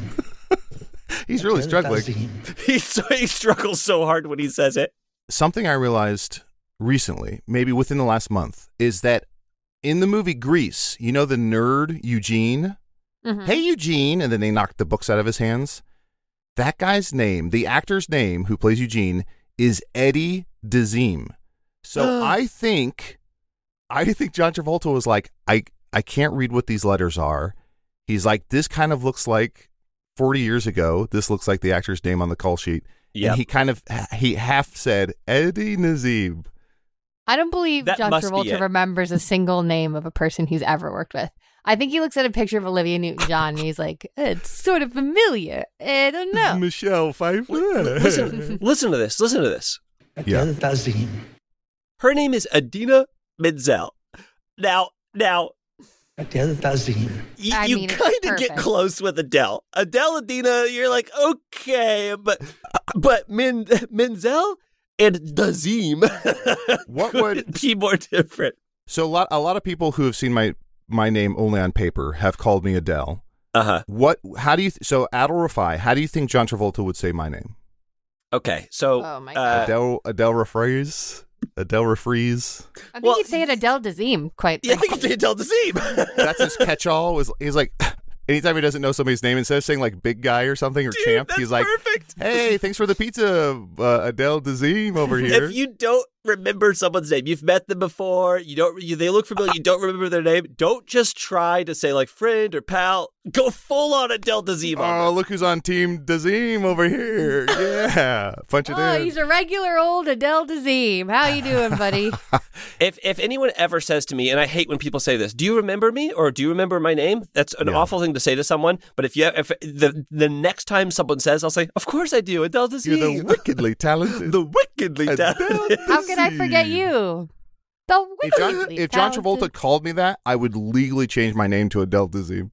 He's really struggling. He struggles so hard when he says it. Something I realized recently, maybe within the last month, is that in the movie Grease, you know the nerd Eugene? Mhm. Hey, Eugene. And then they knocked the books out of his hands. That guy's name, the actor's name who plays Eugene, is Eddie Dazeem. So I think John Travolta was like, I can't read what these letters are. He's like, this kind of looks like 40 years ago. This looks like the actor's name on the call sheet. Yeah. And he half said Eddie Dazeem. I don't believe That John must be Travolta it. remembers a single name of a person he's ever worked with. I think he looks at a picture of Olivia Newton-John and he's like, it's sort of familiar. I don't know. Michelle Pfeiffer. Listen to this. Adele Dazeem. Her name is Adina Menzel. Now, Adele Dazeem. I you mean, it's kind of get perfect. close with Adele. Adina, you're like, okay, but Menzel and Dazeem What couldn't would- be more different? So a lot of people who have seen my name only on paper have called me Adele. Uh-huh. How do you so Adel Rafai, how do you think John Travolta would say my name? Okay, so Oh, my God. Adele Rafries? Adele Rafries? I think Well- he'd say it Adele Dazeem, quite yeah, I think frankly. it's Adele Dazeem. That's his catch-all. He's like, anytime he doesn't know somebody's name, instead of saying like big guy or something or Dude, champ, that's he's like, perfect. hey, thanks for the pizza, Adele Dazeem over here. If you don't remember someone's name, you've met them before, they look familiar, you don't remember their name, don't just try to say like friend or pal. Go full on Adele Dazeem on Oh, them. look who's on Team Dazeem over here. Yeah. Punch it Oh, in. he's a regular old Adele Dazeem. How you doing, buddy? If anyone ever says to me, and I hate when people say this, do you remember me or do you remember my name? That's an Yeah. awful thing to say to someone. But if the next time someone says, I'll say, of course I do, Adele Dazeem. You're the wickedly talented. The wickedly Adele talented. How could I forget Dazeem. you? The If John Travolta called me that, I would legally change my name to Adele Dazeem.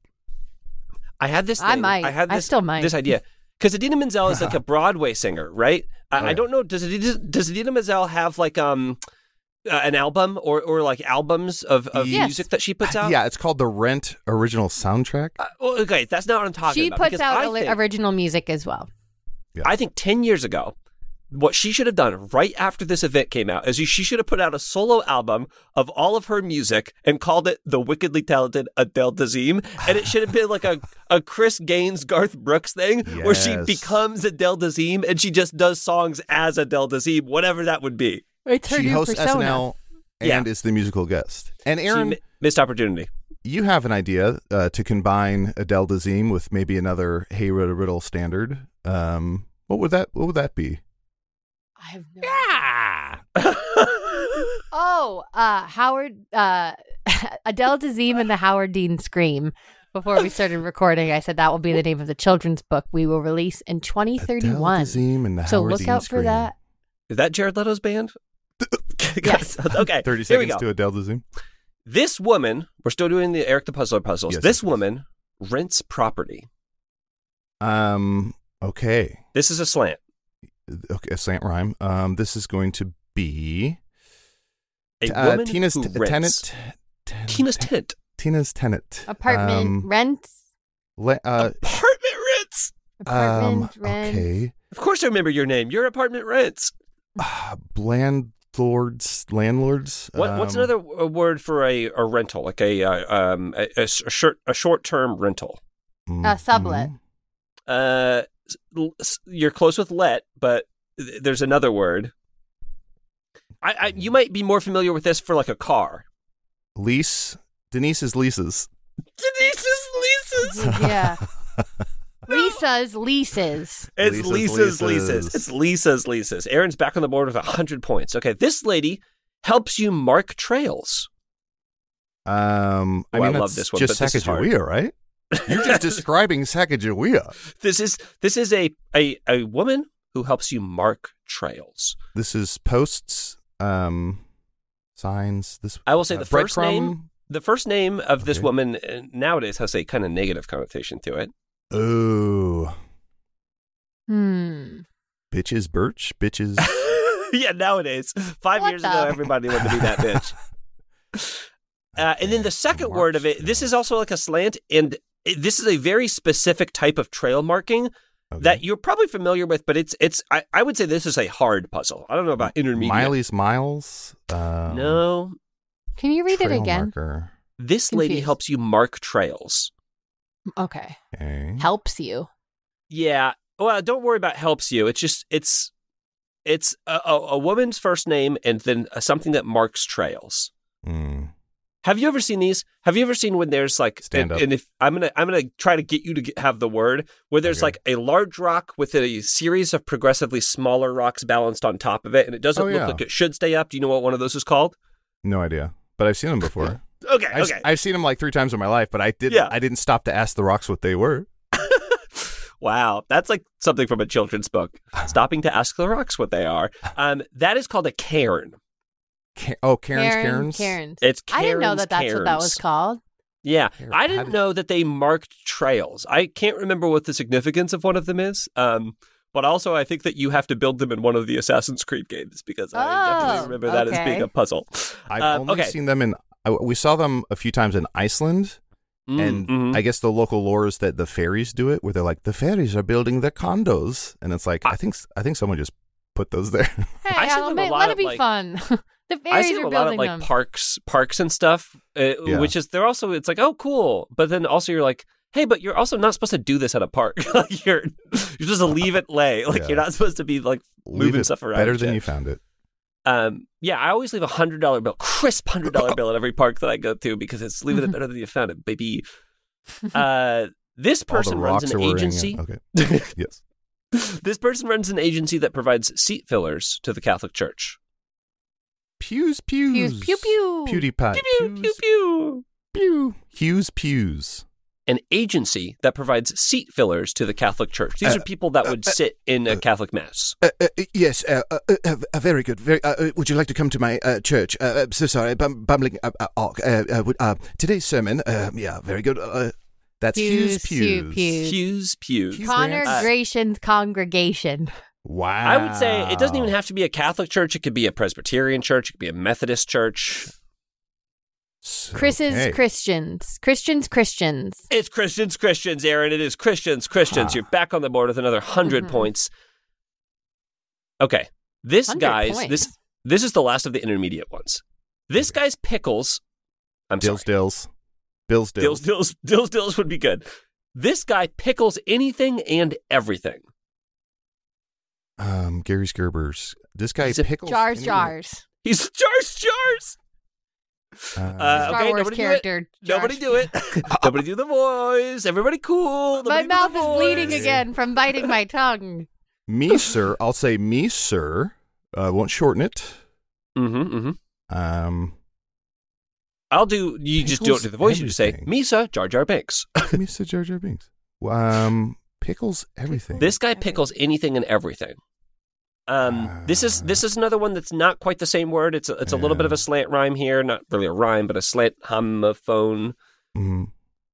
I had this thing. I might. had I this, still might. This idea. Because Adina Menzel is like a Broadway singer, right? I don't know. Does Adina Menzel have like an album or like albums of Yes. music that she puts out? Yeah, it's called the Rent original soundtrack. Well, okay, that's not what I'm talking She about. puts because out I think- original music as well. I think 10 years ago, what she should have done right after this event came out is she should have put out a solo album of all of her music and called it The Wickedly Talented Adele Dazeem. And it should have been like a Chris Gaines, Garth Brooks thing where she Yes. becomes Adele Dazeem and she just does songs as Adele Dazeem, whatever that would be. It's her She new hosts persona. SNL and Yeah. is the musical guest. And Aaron, Missed opportunity. you have an idea to combine Adele Dazeem with maybe another Hey Riddle standard. What would that be? I have no Yeah. Oh, Howard, Adele Dazeem and the Howard Dean Scream. Before we started recording, I said that will be the name of the children's book we will release in 2031. Adele Dazeem and the So Howard look Dean out Scream. for that. Is that Jared Leto's band? Yes. Okay. 30 Here we seconds go. to Adele Dazeem. This woman, we're still doing the Eric the Puzzler puzzles. Yes, This yes, yes. woman rents property. Okay. This is a slant. Okay, a slant rhyme. This is going to be A woman Tina's who rents. Tina's tenant. Tina's tenant. Apartment rent. Apartment rents. Apartment rent. Okay. Of course I remember your name. Your apartment rents. Landlords. What's another word for a rental? Like a short-term rental. Sublet. You're close with let, but there's another word. You might be more familiar with this for like a car. Lease. Denise's leases. Denise's leases. Yeah. Lisa's leases. It's Lisa's Lisa's leases. It's Lisa's leases. Aaron's back on the board with 100 points. Okay, this lady helps you mark trails. I mean, I love that's this one, just but this is hard. Sacagawea, right? You're just describing Sacagawea. This is a woman who helps you mark trails. This is posts, signs. This I will say the first name. breadcrumb? The first name of this Okay. woman nowadays has a kind of negative connotation to it. Oh, bitches, birch, bitches. Yeah, nowadays. 5 What years the- ago, everybody wanted to be that bitch. And then the second word of it, this is also like a slant, and this is a very specific type of trail marking Okay. that you're probably familiar with, but I would say this is a hard puzzle. I don't know about intermediate. Miley's Miles. No. Can you read it trail again? marker. This lady Confused. helps you mark trails. Okay. Okay. Helps you. Yeah. Well, don't worry about helps you. It's just, it's a woman's first name and then something that marks trails. Mm. Have you ever seen these? Have you ever seen when there's like, Stand up. and if I'm gonna try to get you to have the word, where there's Okay. like a large rock with a series of progressively smaller rocks balanced on top of it, and it doesn't Oh, look yeah. like it should stay up. Do you know what one of those is called? No idea, but I've seen them before. Okay, I've, okay. I've seen them like 3 times in my life, but I Yeah. didn't stop to ask the rocks what they were. Wow, that's like something from a children's book. Stopping to ask the rocks what they are. That is called a cairn. Karen's. Karen's. It's I didn't know Cairns, that's what that was cairns. called. Yeah, Cairn. I How didn't did- know that they marked trails. I can't remember what the significance of one of them is. But also, I think that you have to build them in one of the Assassin's Creed games because I definitely Oh, remember that as okay. being a puzzle. I've only okay. seen them in. We saw them a few times in Iceland, and Mhm. I guess the local lore is that the fairies do it, where they're like, the fairies are building their condos, and it's like, I think someone just put those there. Hey, I see Alan, them a lot let of, it be like- fun. The I fairies see are them a lot of building like them. parks and stuff, which is they're also it's like oh cool, but then also you're like hey, but you're also not supposed to do this at a park. Like you're supposed to leave it lay. Like Yeah. you're not supposed to be like Leave moving it stuff around. better and than shit. you found it. Yeah, I always leave $100 bill, crisp $100 bill at every park that I go to because it's leaving it better than you found it, baby. This All the person runs rocks an are wearing it. agency. Okay. Yes. This person runs an agency that provides seat fillers to the Catholic Church. Pews. Pew, pew, pew. PewDiePie. Pew, pew, pew. Pew. Pews. An agency that provides seat fillers to the Catholic Church. These are people that would sit in a Catholic mass. Yes, very good. Very. Would you like to come to my church? So sorry, bumbling. Today's sermon. Yeah, very good. That's Hughes Pews. Pews. Congregation's congregation. Wow. I would say it doesn't even have to be a Catholic church. It could be a Presbyterian church. It could be a Methodist church. Chris's Okay. Christians. It's Christians, Aaron. It is Christians. You're back on the board with another 100 points. Okay. This 100 guy's, points. this is the last of the intermediate ones. This guy's pickles. I'm sorry. Dills. Dills would be good. This guy pickles anything and everything. Gary Skerber's. This guy He's a- pickles Jars. He's jars. Star Okay, Wars nobody character. do it. Nobody do it. Nobody do the voice. Everybody cool. My Nobody do mouth the is bleeding voice. again from biting my tongue. Me, sir. I'll say me, sir. Won't shorten it. Mm-hmm. Um, You just don't do the voice. You just say, everything. Misa, Jar Jar Binks. Mr. Jar Jar Binks. Pickles everything. This guy pickles anything and everything. This is another one that's not quite the same word. It's a little bit of a slant rhyme here. Not really a rhyme, but a slant homophone. Mhm.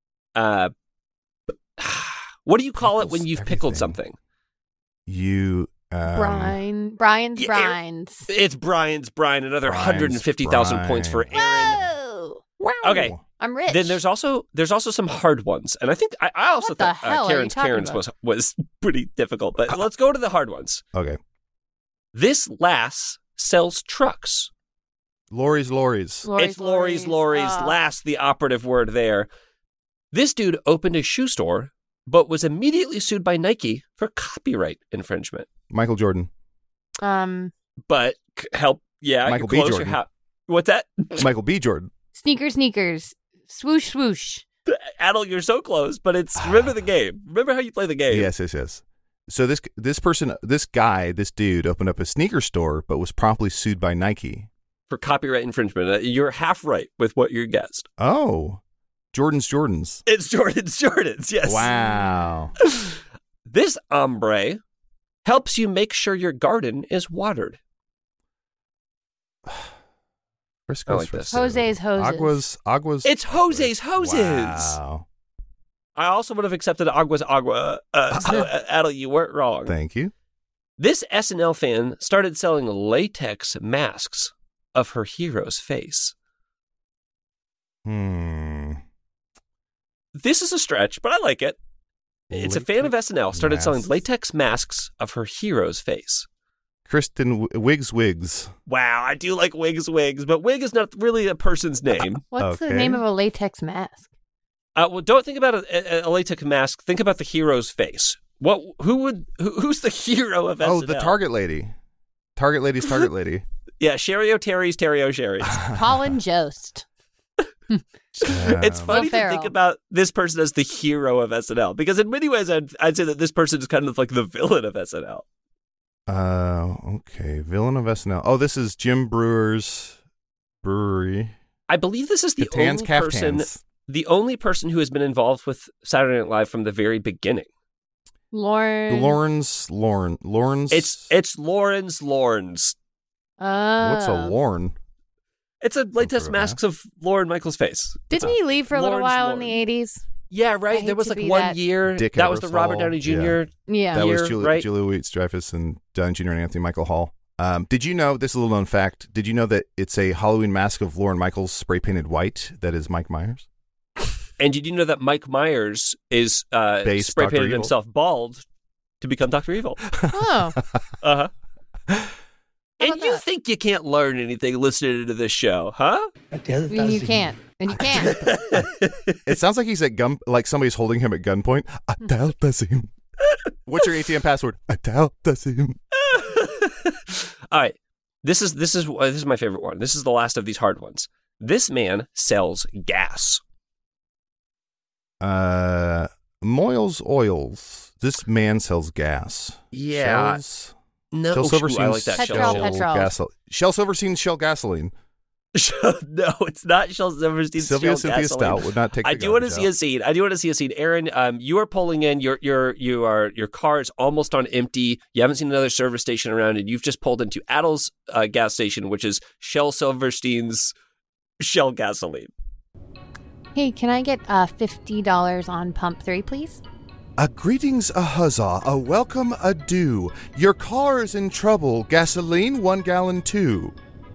What do you call it when Pickles you've pickled everything. something? You. Brian's Yeah, Brines. It's Brian's Brian. Another Brian's 150,000 points for Brian. Aaron. Whoa! Okay. I'm rich. Then there's also some hard ones, and I think I also What the thought hell are you Karen's talking about? was pretty difficult. But let's go to the hard ones. Okay. This lass sells trucks. Lorries. It's Lori's. Lass, the operative word there. This dude opened a shoe store, but was immediately sued by Nike for copyright infringement. Michael Jordan. But help, yeah, Michael B. you're close. Jordan. What's that? Michael B. Jordan. Sneakers. Swoosh. Adel, you're so close, but it's remember the game. Remember how you play the game. Yes. So this dude opened up a sneaker store, but was promptly sued by Nike For copyright infringement. You're half right with what you guessed. Oh, Jordans. It's Jordan's, yes. Wow. This ombre helps you make sure your garden is watered. Frisco's I like this. Jose's hoses. Aguas. It's Jose's hoses. Wow. I also would have accepted Agua's agua. So, Adel, you weren't wrong. Thank you. This SNL fan started selling latex masks of her hero's face. This is a stretch, but I like it. It's a fan of SNL started selling latex masks of her hero's face. Kristen Wiggs. Wow, I do like Wiggs, but Wig is not really a person's name. What's the Okay. name of a latex mask? Well, don't think about a latex mask. Think about the hero's face. Who's the hero of SNL? Oh, the Target lady. Target lady's Target lady. Yeah, Sherry O'Terry's Terry O'Sherry's. Colin Jost. It's funny to Will think Ferrell. about this person as the hero of SNL because in many ways I'd say that this person is kind of like the villain of SNL. Okay. Villain of SNL. Oh, this is Jim Brewer's brewery. I believe this is the Caftans, only person who has been involved with Saturday Night Live from the very beginning. Lawrence. Lawrence. It's Lawrence. What's a Lorne? It's a latex sort of masks of Lorne Michael's face. Didn't he leave for a little Lawrence while Lorne. in the 80s? Yeah, I right. hate There was to like be one that- year. Dick That was the Ebersol, Robert Downey Jr. Yeah. That was year, Julia, right? Julia Louis-Dreyfus and Downey Jr. and Anthony Michael Hall. Did you know, this is a little known fact, did you know that it's a Halloween mask of Lorne Michaels spray painted white that is Mike Myers? And did you know that Mike Myers is Based spray Dr. painted Evil. himself bald to become Dr. Evil? Oh. Uh-huh. And about you that? think you can't learn anything listening to this show, huh? But the other I mean, you doesn't. can't. And you can't. It sounds like he's at like somebody's holding him at gunpoint. Adele does him. What's your ATM password? Adele does him. All right. This is my favorite one. This is the last of these hard ones. This man sells gas. Moyles Oils. This man sells gas. Yeah. Shells, No, Shell Silverstein's I like that. Petrol, Shell. petrol. Shell Silverstein's Shell Gasoline. No, it's not Shell Silverstein's Sylvia Shell Cynthia gasoline. Stout would not take. I the do want to garbage see out. a scene. I do want to see a scene. Aaron, you are pulling in. Your car is almost on empty. You haven't seen another service station around, and you've just pulled into Adel's gas station, which is Shell Silverstein's Shell gasoline. Hey, can I get $50 on pump 3, please? A greetings, a huzzah, a welcome, a do. Your car is in trouble. Gasoline, 1 gallon, 2.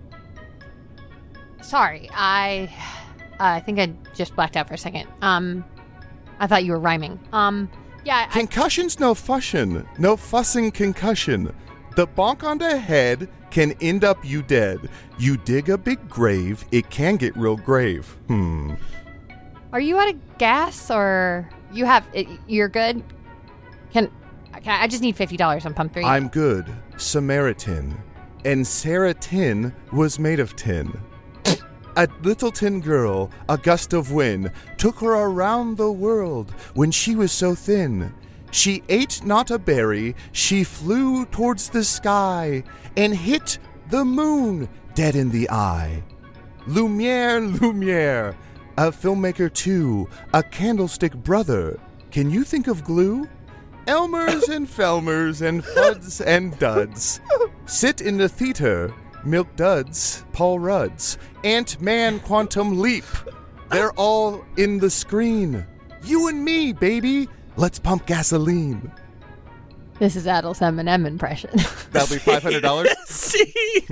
Sorry, I think I just blacked out for a second. I thought you were rhyming. Yeah, Concussion's no fussin', no fussing concussion. The bonk on the head can end up you dead. You dig a big grave, it can get real grave. are you out of gas or you have? You're good. Can I just need $50 on pump 3? I'm good, Samaritan. And Sarah Tin was made of tin. A little tin girl, a gust of wind, took her around the world when she was so thin. She ate not a berry, she flew towards the sky and hit the moon dead in the eye. Lumiere, Lumiere, a filmmaker too, a candlestick brother. Can you think of glue? Elmers and Felmers and Fuds and Duds. Sit in the theater, Milk Duds, Paul Rudd's, Ant-Man Quantum Leap. They're all in the screen. You and me, baby. Let's pump gasoline. This is Adel's M&M impression. That'll be $500. See?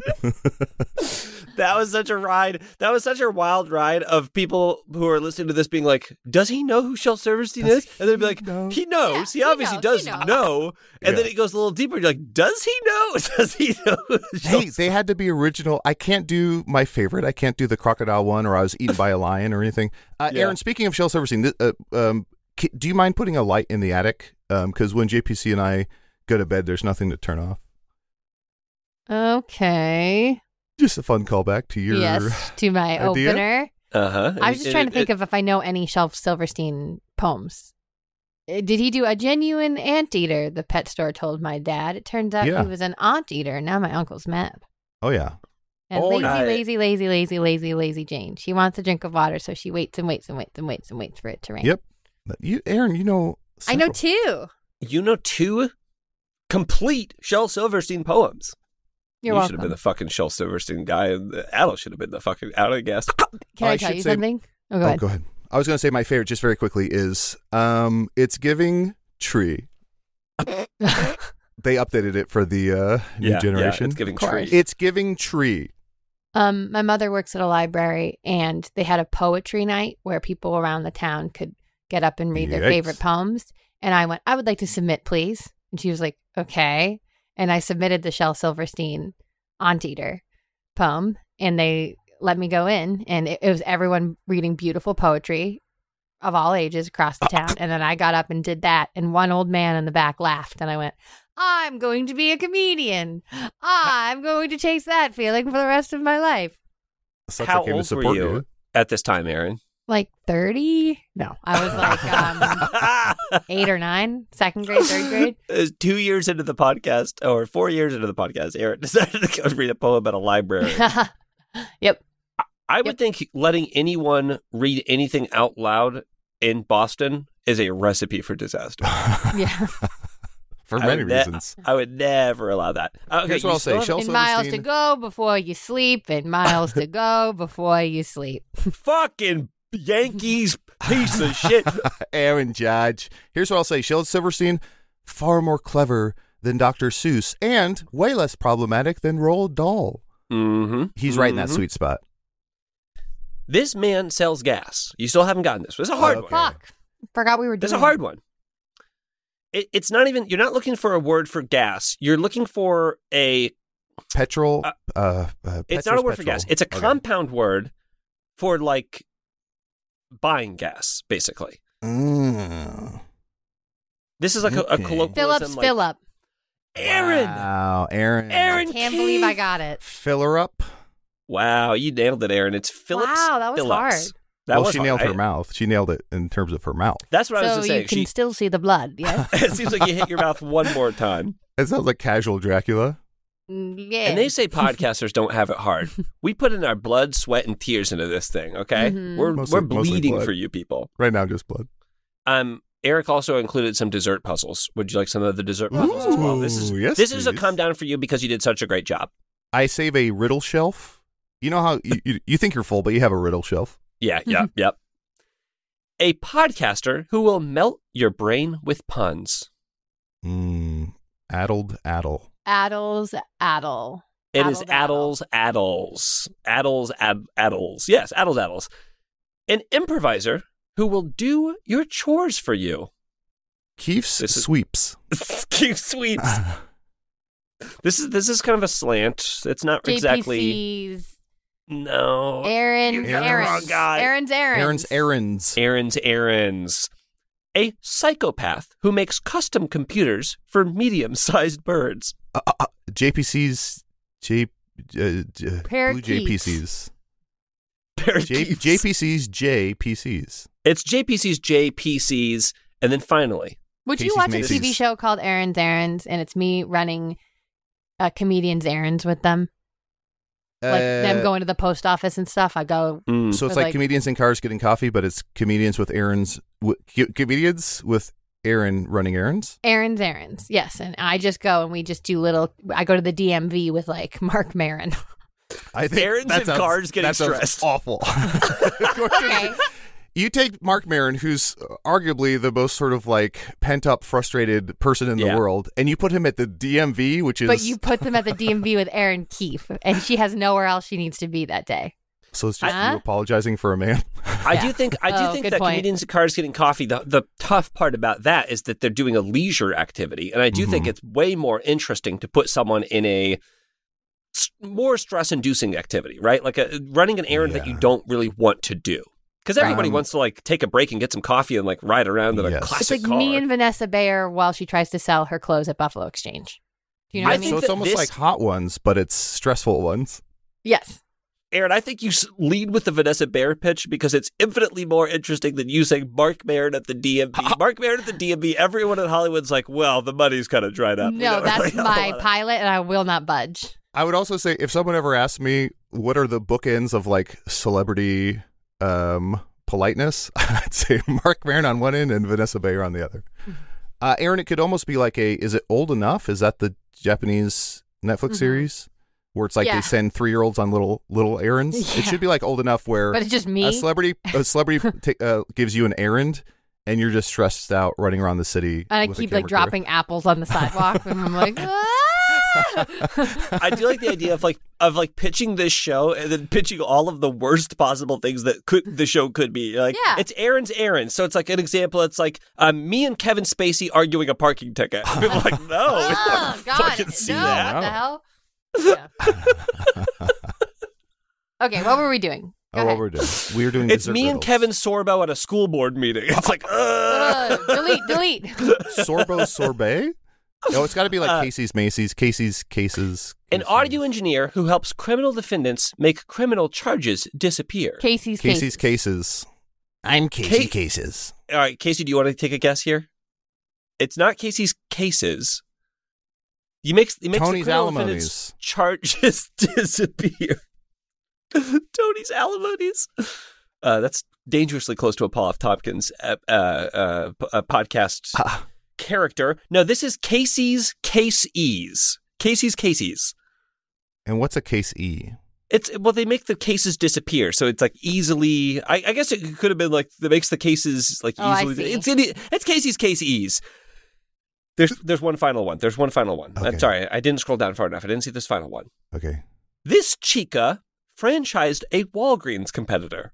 That was such a ride. That was such a wild ride of people who are listening to this being like, does he know who Shel Silverstein is? And they'd be like, know? he knows. Yeah, he obviously knows, does he knows. know. And then Yeah. it goes a little deeper. You're like, does he know? Does he know? who Shel Hey, they had to be original. I can't do my favorite. I can't do the crocodile one, or I was eaten by a lion, or anything. Yeah. Aaron, speaking of Shel Silverstein, do you mind putting a light in the attic? Because when JPC and I go to bed, there's nothing to turn off. Okay. Just a fun callback to your. Yes, to my idea? opener. I was just trying to think of if I know any Shel Silverstein poems. Did he do a genuine anteater? The pet store told my dad. It turns out Yeah. he was an anteater. Now my uncle's mad. Oh yeah. And Oh, lazy Jane. She wants a drink of water, so she waits and waits and waits and waits and waits for it to rain. Yep. Aaron, you know. I know several. 2. You know 2 complete Shel Silverstein poems. You're you welcome. should have been the fucking Shel Silverstein guy, and Adel should have been the fucking out of gas. Can I I tell should you say- something? Oh, go ahead. Go ahead. I was going to say my favorite, just very quickly, is it's giving tree. They updated it for the new generation. Yeah, it's giving Of course. tree. It's giving tree. My mother works at a library, and they had a poetry night where people around the town could get up and read their Yikes. favorite poems. And I went, I would like to submit, please. And she was like, okay. And I submitted the Shel Silverstein Anteater poem, and they let me go in. And it was everyone reading beautiful poetry of all ages across the town. And then I got up and did that. And one old man in the back laughed. And I went, I'm going to be a comedian. I'm going to chase that feeling for the rest of my life. Sucks How I came to old were support you at this time, Aaron? Like 30? No, I was like 8 or 9, second grade, third grade. It was 2 years into the podcast, or 4 years into the podcast, Aaron decided to go read a poem at a library. Yep. I would think letting anyone read anything out loud in Boston is a recipe for disaster. Yeah. For I many would reasons. I would never allow that. Okay, Here's what you I'll say. still Shel And miles to Silverstein. go before you sleep, and miles to go before you sleep. have fucking Yankees piece of shit. Aaron Judge. Here's what I'll say. Shel Silverstein, far more clever than Dr. Seuss and way less problematic than Roald Dahl. Mm-hmm. He's right in that Mhm. sweet spot. This man sells gas. You still haven't gotten this. It's a hard Okay. one. Fuck. Forgot we were doing It's a hard one. It's not even, you're not looking for a word for gas. You're looking for a, Petrol. it's not a word for gas. It's a compound word for like buying gas, basically. This is like a Okay. colloquialism. Phillips, like, fill up. Aaron! Wow, Aaron. Aaron Can't Keith! believe I got it. Fill her up. Wow, you nailed it, Aaron. It's Phillips. Wow, that was Phillips. hard. That Well, was she hard. nailed her mouth. She nailed it in terms of her mouth. That's what I was So going you to say. can still see the blood, yes? It seems like you hit your mouth one more time. It sounds like casual Dracula. Yeah. And they say podcasters don't have it hard. We put in our blood, sweat, and tears into this thing. Okay, Mhm. we're Mostly bleeding blood. for you people. Right now, just blood. Eric also included some dessert puzzles. Would you like some of the dessert puzzles as well? This is Ooh, yes, this is a please. come down for you because you did such a great job. I save a riddle shelf. You know how you think you're full, but you have a riddle shelf. Yeah, yep. A podcaster who will melt your brain with puns. Addled addle. Addles, addle. It is Addle, addles. Yes, addles. An improviser who will do your chores for you. Keefe's This is- sweeps. Keep sweeps. This is kind of a slant. It's not exactly. JPC's. No. Aaron. You got the Aaron's. wrong guy. Aaron's. Aaron's errands. A psychopath who makes custom computers for medium-sized birds. JPC's blue Parakeets. JPC's. Parakeets. JPC's JPC's. It's JPC's JPC's, and then finally, Would you Casey's watch a Macy's. TV show called Aaron's Errands, and it's me running comedians' errands with them? Like them going to the post office and stuff. I go. So it's Or like comedians in cars getting coffee, but it's comedians with comedians with Aaron running errands. Aaron's Errands, yes. And I just go and we just do little. I go to the DMV with like Mark Maron. I think Errands that and sounds- cars getting that sounds stressed. Awful. Okay. You take Mark Maron, who's arguably the most sort of like pent up, frustrated person in the Yeah. world, and you put him at the DMV, which is But you put them at the DMV with Erin Keefe, and she has nowhere else she needs to be that day. so it's just Huh? you apologizing for a man. I do think Oh, good that point. comedians in cars getting coffee. The tough part about that is that they're doing a leisure activity, and I do think it's way more interesting to put someone in a more stress-inducing activity, right? Like running an errand that you don't really want to do. Because everybody wants to like take a break and get some coffee and like ride around in a Yes. classic It's like car. me and Vanessa Bayer while she tries to sell her clothes at Buffalo Exchange. Do you know what I I mean? think So it's that almost this- like hot ones, but it's stressful ones. Yes. Aaron, I think you lead with the Vanessa Bayer pitch because it's infinitely more interesting than you saying Mark Maron at the DMV. Mark Maron at the DMV, everyone in Hollywood's like, well, the money's kind of dried up. No, that's my pilot, and I will not budge. I would also say if someone ever asked me what are the bookends of like celebrity politeness, I'd say Mark Maron on one end and Vanessa Bayer on the other. Aaron, it could almost be like is it Old Enough? Is that the Japanese Netflix series where it's like they send 3-year-olds on little errands? Yeah. It should be like Old Enough where But it's just me. a celebrity gives you an errand and you're just stressed out running around the city. And I with a keep camera like crew. dropping apples on the sidewalk, and I'm like, I do like the idea of pitching this show and then pitching all of the worst possible things that the show could be. Like, it's Aaron's errand. So it's like an example. It's like me and Kevin Spacey arguing a parking ticket. People are like, no, we oh, don't God, fucking see no, that. what the hell? Yeah. Okay, what were we doing? Go What ahead. we're doing? We're doing It's dessert me and riddles. Kevin Sorbo at a school board meeting. It's like, Delete. Sorbo sorbet? No, it's got to be like Casey's Macy's, Casey's Cases. An audio engineer who helps criminal defendants make criminal charges disappear. Casey's Cases. I'm Casey Cases. All right, Casey, do you want to take a guess here? It's not Casey's Cases. He makes the Tony's criminal alimonies. defendants charges disappear. Tony's alimonies. That's dangerously close to a Paul F. Tompkins podcast character. No, this is Casey's Cases. Casey's Cases. And what's a case E? They make the cases disappear, so it's like easily. I guess it could have been like that makes the cases like easily. I see. It's Casey's Cases. There's one final one. There's one final one. Okay. I'm sorry, I didn't scroll down far enough. I didn't see this final one. Okay. This chica franchised a Walgreens competitor.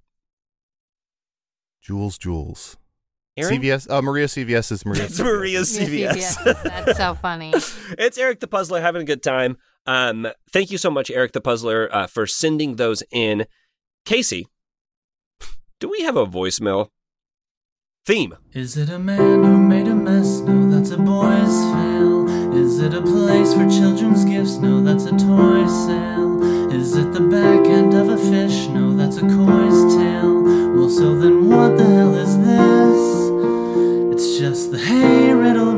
Jules. Aaron? CVS. Maria CVS is Maria. It's Maria CVS. That's so funny. It's Eric the Puzzler having a good time. Thank you so much, Eric the Puzzler, for sending those in. Casey, do we have a voicemail theme? Is it a man who made a mess? No, that's a boy's fail. Is it a place for children's gifts? No, that's a toy sale. Is it the back end of a fish? No, that's a coy's tail. Well, so then what the hell is this? It's just the hey riddle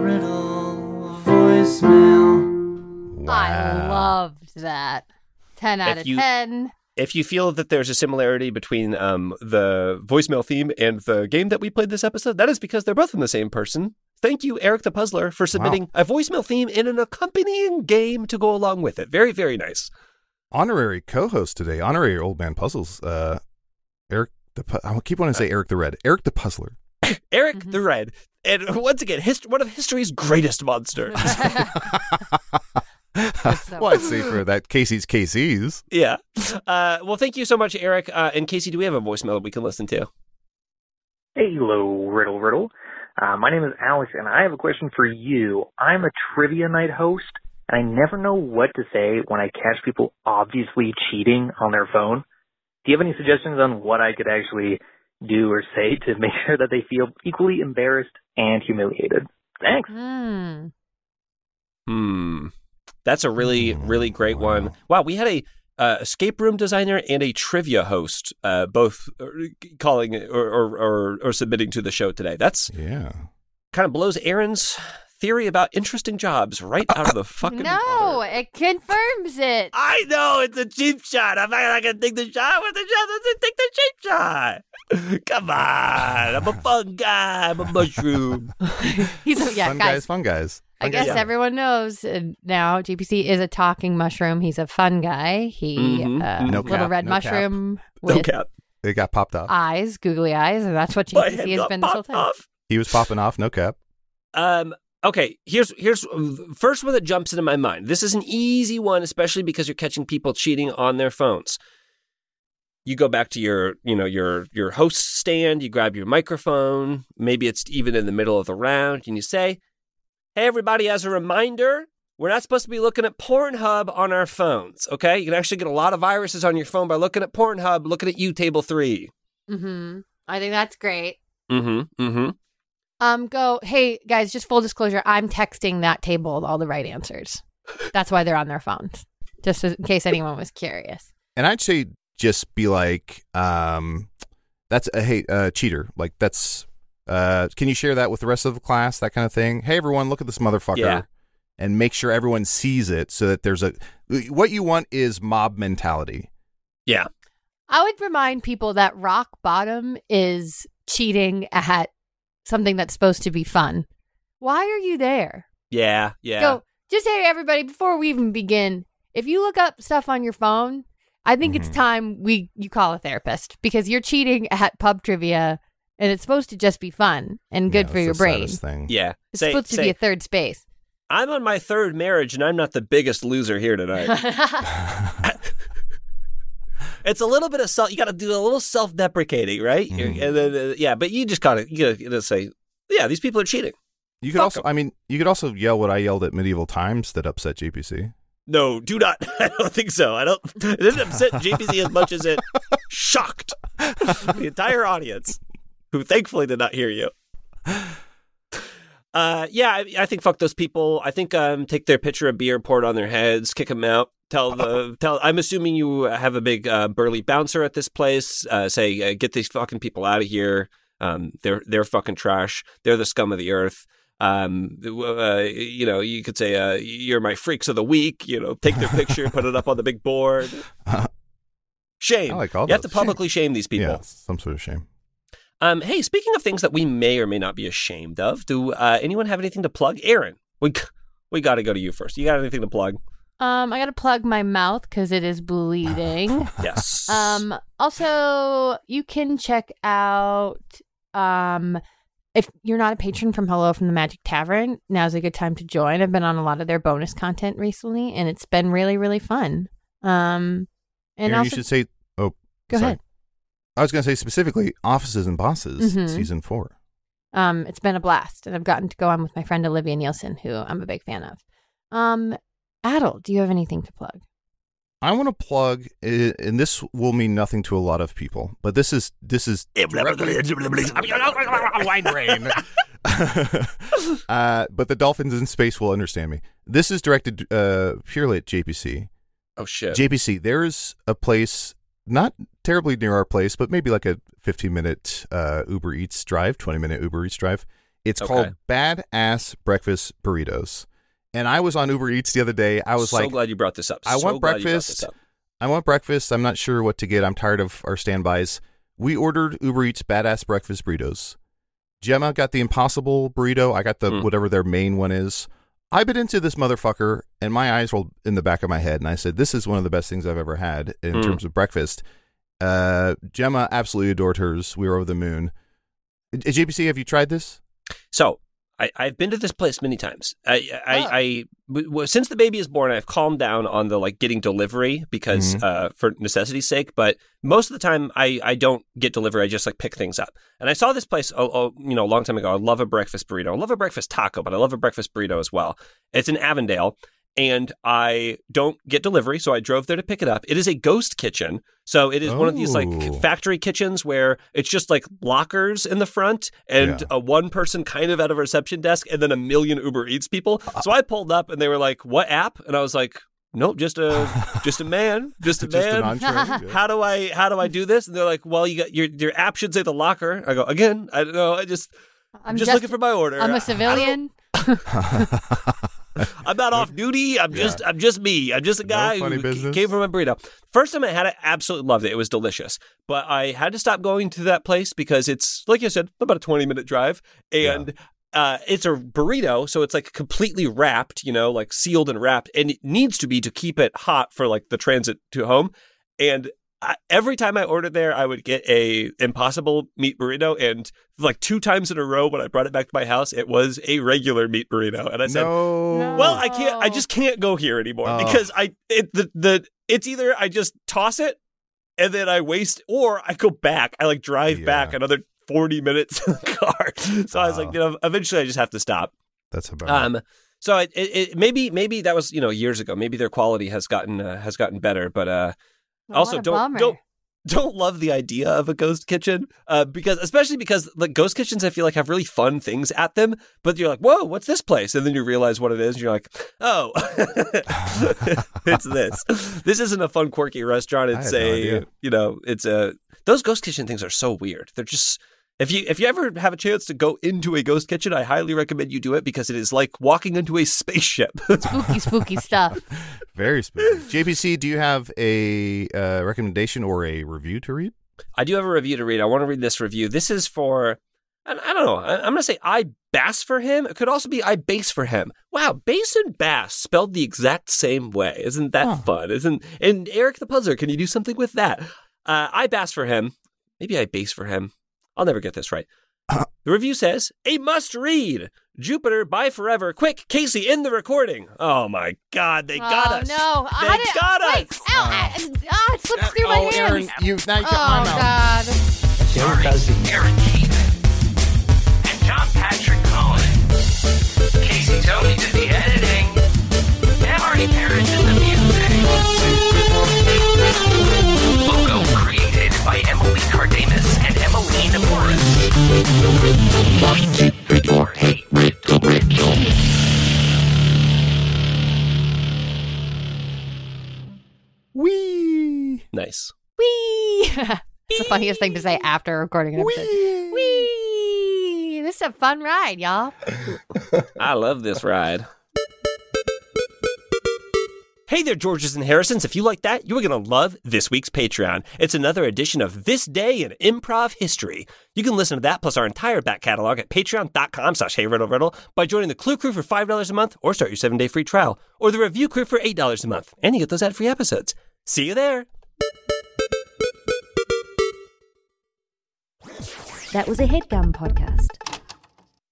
voicemail. Wow. I loved that. 10 out of 10. If you feel that there's a similarity between the voicemail theme and the game that we played this episode, that is because they're both from the same person. Thank you, Eric the Puzzler, for submitting a voicemail theme and an accompanying game to go along with it. Very, very nice. Honorary co-host today. Honorary Old Man Puzzles. Eric I keep wanting to say Eric the Red. Eric the Puzzler. Eric the Red. And once again, one of history's greatest monsters. Well, I'd say for that Casey's. Yeah. Well, thank you so much, Eric. And Casey, do we have a voicemail that we can listen to? Hello, Riddle. My name is Alex, and I have a question for you. I'm a trivia night host, and I never know what to say when I catch people obviously cheating on their phone. Do you have any suggestions on what I could actually do or say to make sure that they feel equally embarrassed and humiliated? Thanks. That's a really, really great one. Wow, we had a escape room designer and a trivia host both calling or submitting to the show today. That's kind of blows Aaron's theory about interesting jobs right out of the fucking water. It confirms it. I know, it's a cheap shot. I'm not going to take the shot with the shot. Let's take the cheap shot. Come on. I'm a fun guy. I'm a mushroom. Fun guys. I guess everyone knows now JPC is a talking mushroom. He's a fun guy. He little red mushroom with It got popped off. Eyes, googly eyes, and that's what JPC has been this whole time. He was popping off, no cap. Okay, here's first one that jumps into my mind. This is an easy one, especially because you're catching people cheating on their phones. You go back to your host stand, you grab your microphone, maybe it's even in the middle of the round, and you say, "Hey, everybody, as a reminder, we're not supposed to be looking at Pornhub on our phones, okay? You can actually get a lot of viruses on your phone by looking at Pornhub, looking at you, table 3. I think that's great. Hey, guys, just full disclosure, I'm texting that table all the right answers. That's why they're on their phones, just in case anyone was curious. And I'd say just be like, that's a cheater. Like that's, can you share that with the rest of the class? That kind of thing. Hey, everyone, look at this motherfucker. Yeah. And make sure everyone sees it so that what you want is mob mentality. Yeah. I would remind people that rock bottom is cheating at something that's supposed to be fun. Why are you there? Yeah. Go, just hey, everybody, before we even begin, if you look up stuff on your phone, I think it's time you call a therapist because you're cheating at pub trivia and it's supposed to just be fun and good for your brain. Thing. Yeah. It's supposed to be a third space. I'm on my third marriage, and I'm not the biggest loser here tonight. It's a little bit of you got to do a little self-deprecating, right? And then, but you just gotta say, yeah, these people are cheating. You could also yell what I yelled at Medieval Times that upset JPC. No, do not. I don't think so. It didn't upset JPC as much as it shocked the entire audience, who thankfully did not hear you. I think fuck those people. I think take their pitcher of beer, pour it on their heads, kick them out. I'm assuming you have a big burly bouncer at this place. Say, get these fucking people out of here. They're fucking trash. They're the scum of the earth. You could say, you're my freaks of the week. Take their picture, put it up on the big board. Shame. I like all you have to publicly shame these people. Yeah, some sort of shame. Hey, speaking of things that we may or may not be ashamed of, do anyone have anything to plug? Aaron, we got to go to you first. You got anything to plug? I got to plug my mouth because it is bleeding. Yes. Also, you can check out, if you're not a patron from Hello from the Magic Tavern, now's a good time to join. I've been on a lot of their bonus content recently, and it's been really, really fun. And Aaron, also, you should say, go ahead. I was going to say specifically Offices and Bosses, season 4. It's been a blast, and I've gotten to go on with my friend Olivia Nielsen, who I'm a big fan of. Adel, do you have anything to plug? I want to plug, and this will mean nothing to a lot of people, but this is wine brain. But the dolphins in space will understand me. This is directed purely at JPC. Oh shit! JPC, there's a place not terribly near our place, but maybe like a 15-minute Uber Eats drive, 20-minute Uber Eats drive. It's called Badass Breakfast Burritos. And I was on Uber Eats the other day. I was so glad you brought this up. I want breakfast. I want breakfast. I'm not sure what to get. I'm tired of our standbys. We ordered Uber Eats Badass Breakfast Burritos. Gemma got the Impossible Burrito. I got the whatever their main one is. I bit into this motherfucker, and my eyes rolled in the back of my head, and I said, this is one of the best things I've ever had in terms of breakfast. Gemma absolutely adored hers. We were over the moon. JPC, have you tried this? So, I've been to this place many times. Since the baby is born, I've calmed down on the getting delivery because for necessity's sake. But most of the time, I don't get delivery. I just pick things up. And I saw this place a long time ago. I love a breakfast burrito. I love a breakfast taco, but I love a breakfast burrito as well. It's in Avondale. And I don't get delivery, so I drove there to pick it up. It is a ghost kitchen. So it is one of these factory kitchens where it's just lockers in the front and a one person kind of at a reception desk and then a million Uber Eats people. So I pulled up and they were like, what app? And I was like, nope, just a man. Just a man. How do I do this? And they're like, well, you got your app should say the locker. I go, again, I don't know. I'm just looking for my order. I'm a civilian. I'm not off duty. I'm just me. I'm just a guy who came from a burrito. First time I had it, absolutely loved it. It was delicious. But I had to stop going to that place because it's, like you said, about a 20-minute drive. And it's a burrito, so it's completely wrapped, sealed and wrapped. And it needs to be to keep it hot for the transit to home. And every time I ordered there, I would get a Impossible meat burrito, and 2 times in a row when I brought it back to my house, it was a regular meat burrito. And I said, well, I just can't go here anymore because it's either I just toss it and then I waste, or I go back. I drive back another 40 minutes in the car. So I was eventually I just have to stop. That's about it. So it maybe that was years ago. Maybe their quality has gotten better, but. Also, don't don't love the idea of a ghost kitchen, especially because like ghost kitchens, I feel like have really fun things at them. But you're like, whoa, what's this place? And then you realize what it is. And you're like, oh, it's this. This isn't a fun, quirky restaurant. It's those ghost kitchen things are so weird. They're just. If you ever have a chance to go into a ghost kitchen, I highly recommend you do it because it is like walking into a spaceship. Spooky stuff. Very spooky. JPC, do you have a recommendation or a review to read? I do have a review to read. I want to read this review. This is for, I don't know, I'm going to say I bass for him. It could also be I base for him. Wow, bass and bass spelled the exact same way. Isn't that fun? And Eric the Puzzler, can you do something with that? I bass for him. Maybe I base for him. I'll never get this right. The review says, a must read. Jupiter, bye forever. Quick, Casey, in the recording. Oh my God, they got us. No, They got us. Wait, it slipped through my hands. Aaron, you've now got my mouth. God. Starring Aaron Keefe and John Patrick Cohen. Casey Tony did the editing. And Marty Parrish did the music. Logo created by Emily Cardamus and Emmeline Morris. Wee. Nice. Whee! It's the funniest thing to say after recording an episode. Whee! This is a fun ride, y'all. I love this ride. Hey there, Georges and Harrisons. If you like that, you are going to love this week's Patreon. It's another edition of This Day in Improv History. You can listen to that plus our entire back catalog at patreon.com/HeyRiddleRiddle by joining the Clue Crew for $5 a month or start your 7-day free trial, or the Review Crew for $8 a month, and you get those ad-free episodes. See you there. That was a HeadGum podcast.